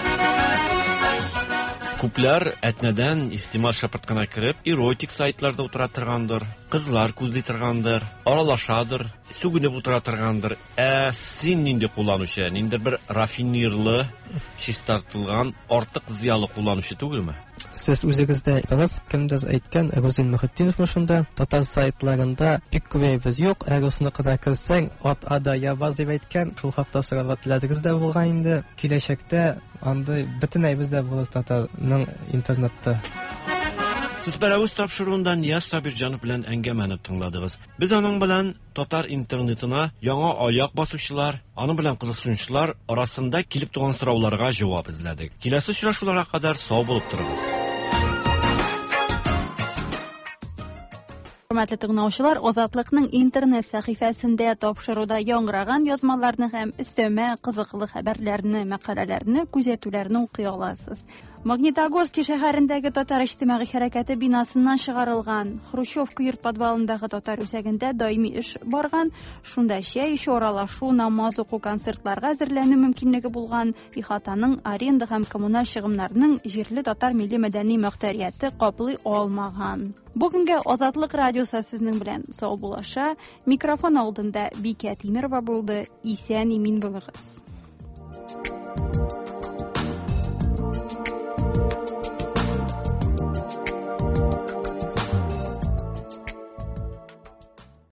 H: Күпләр Әтнәдән ихтимал шапырткана кирип, эротик сайтларда утыра торгандыр, кызлар күзли торгандыр, аралашадыр, сүгенеп утыра торгандыр. Ә син нинди кулланучы? Нинди бер рафинирлы, чистартылган, артык зыялы кулланучы түгелме?
R: Сез үзегездә әйтәсез, кемдер әйткән, Рузин Мөхетдинов шунда татар сайтларында бик күбәйбез юк, әгәсенә кадәр кирсәң, ат ада ябаз дип әйткән, шул хакта сорарга теләдегез дә булган инде. Киләчәктә анда бөтенләй бездә булыр татарның интернетта.
H: Siz Берәүз тапшыруында Нияз Сабирҗанов белән әңгәмәне тыңладыгыз. Без аның белән татар интернетына яңа аяк басучылар, аның белән кызыксынучылар арасында килеп туган сорауларга җавап эзләдек. Киләсе очрашуларга кадәр сау булып торыгыз.
A: Hörmətli tыңлаучылар, Азатлыкның интернет сәхифәсендә тапшыруда яңгыраган язмаларны һәм өстәмә кызыклы хәбәрләрне, мәкаләләрне, күзәтүләрне укый аласыз. Магнитогорск шәһәрендәге татар иҗтимагый хәрәкәте бинасыннан чыгарылган Хрущевка йорт подвалындагы татар үзәгендә даими эш барган, шунда чәй эчү, аралашу, намаз уку, концертларга әзерләнү мөмкинлеге булган ихатаның аренда һәм коммуналь чыгымнарның җирле татар милли мәдәни мөхтәрияте каплый алмаган. Бүгенге Азатлык радиосы сезнең белән сау булаша. Микрофон алдында Бикә Тимерова булды. Исән имин булыгыз.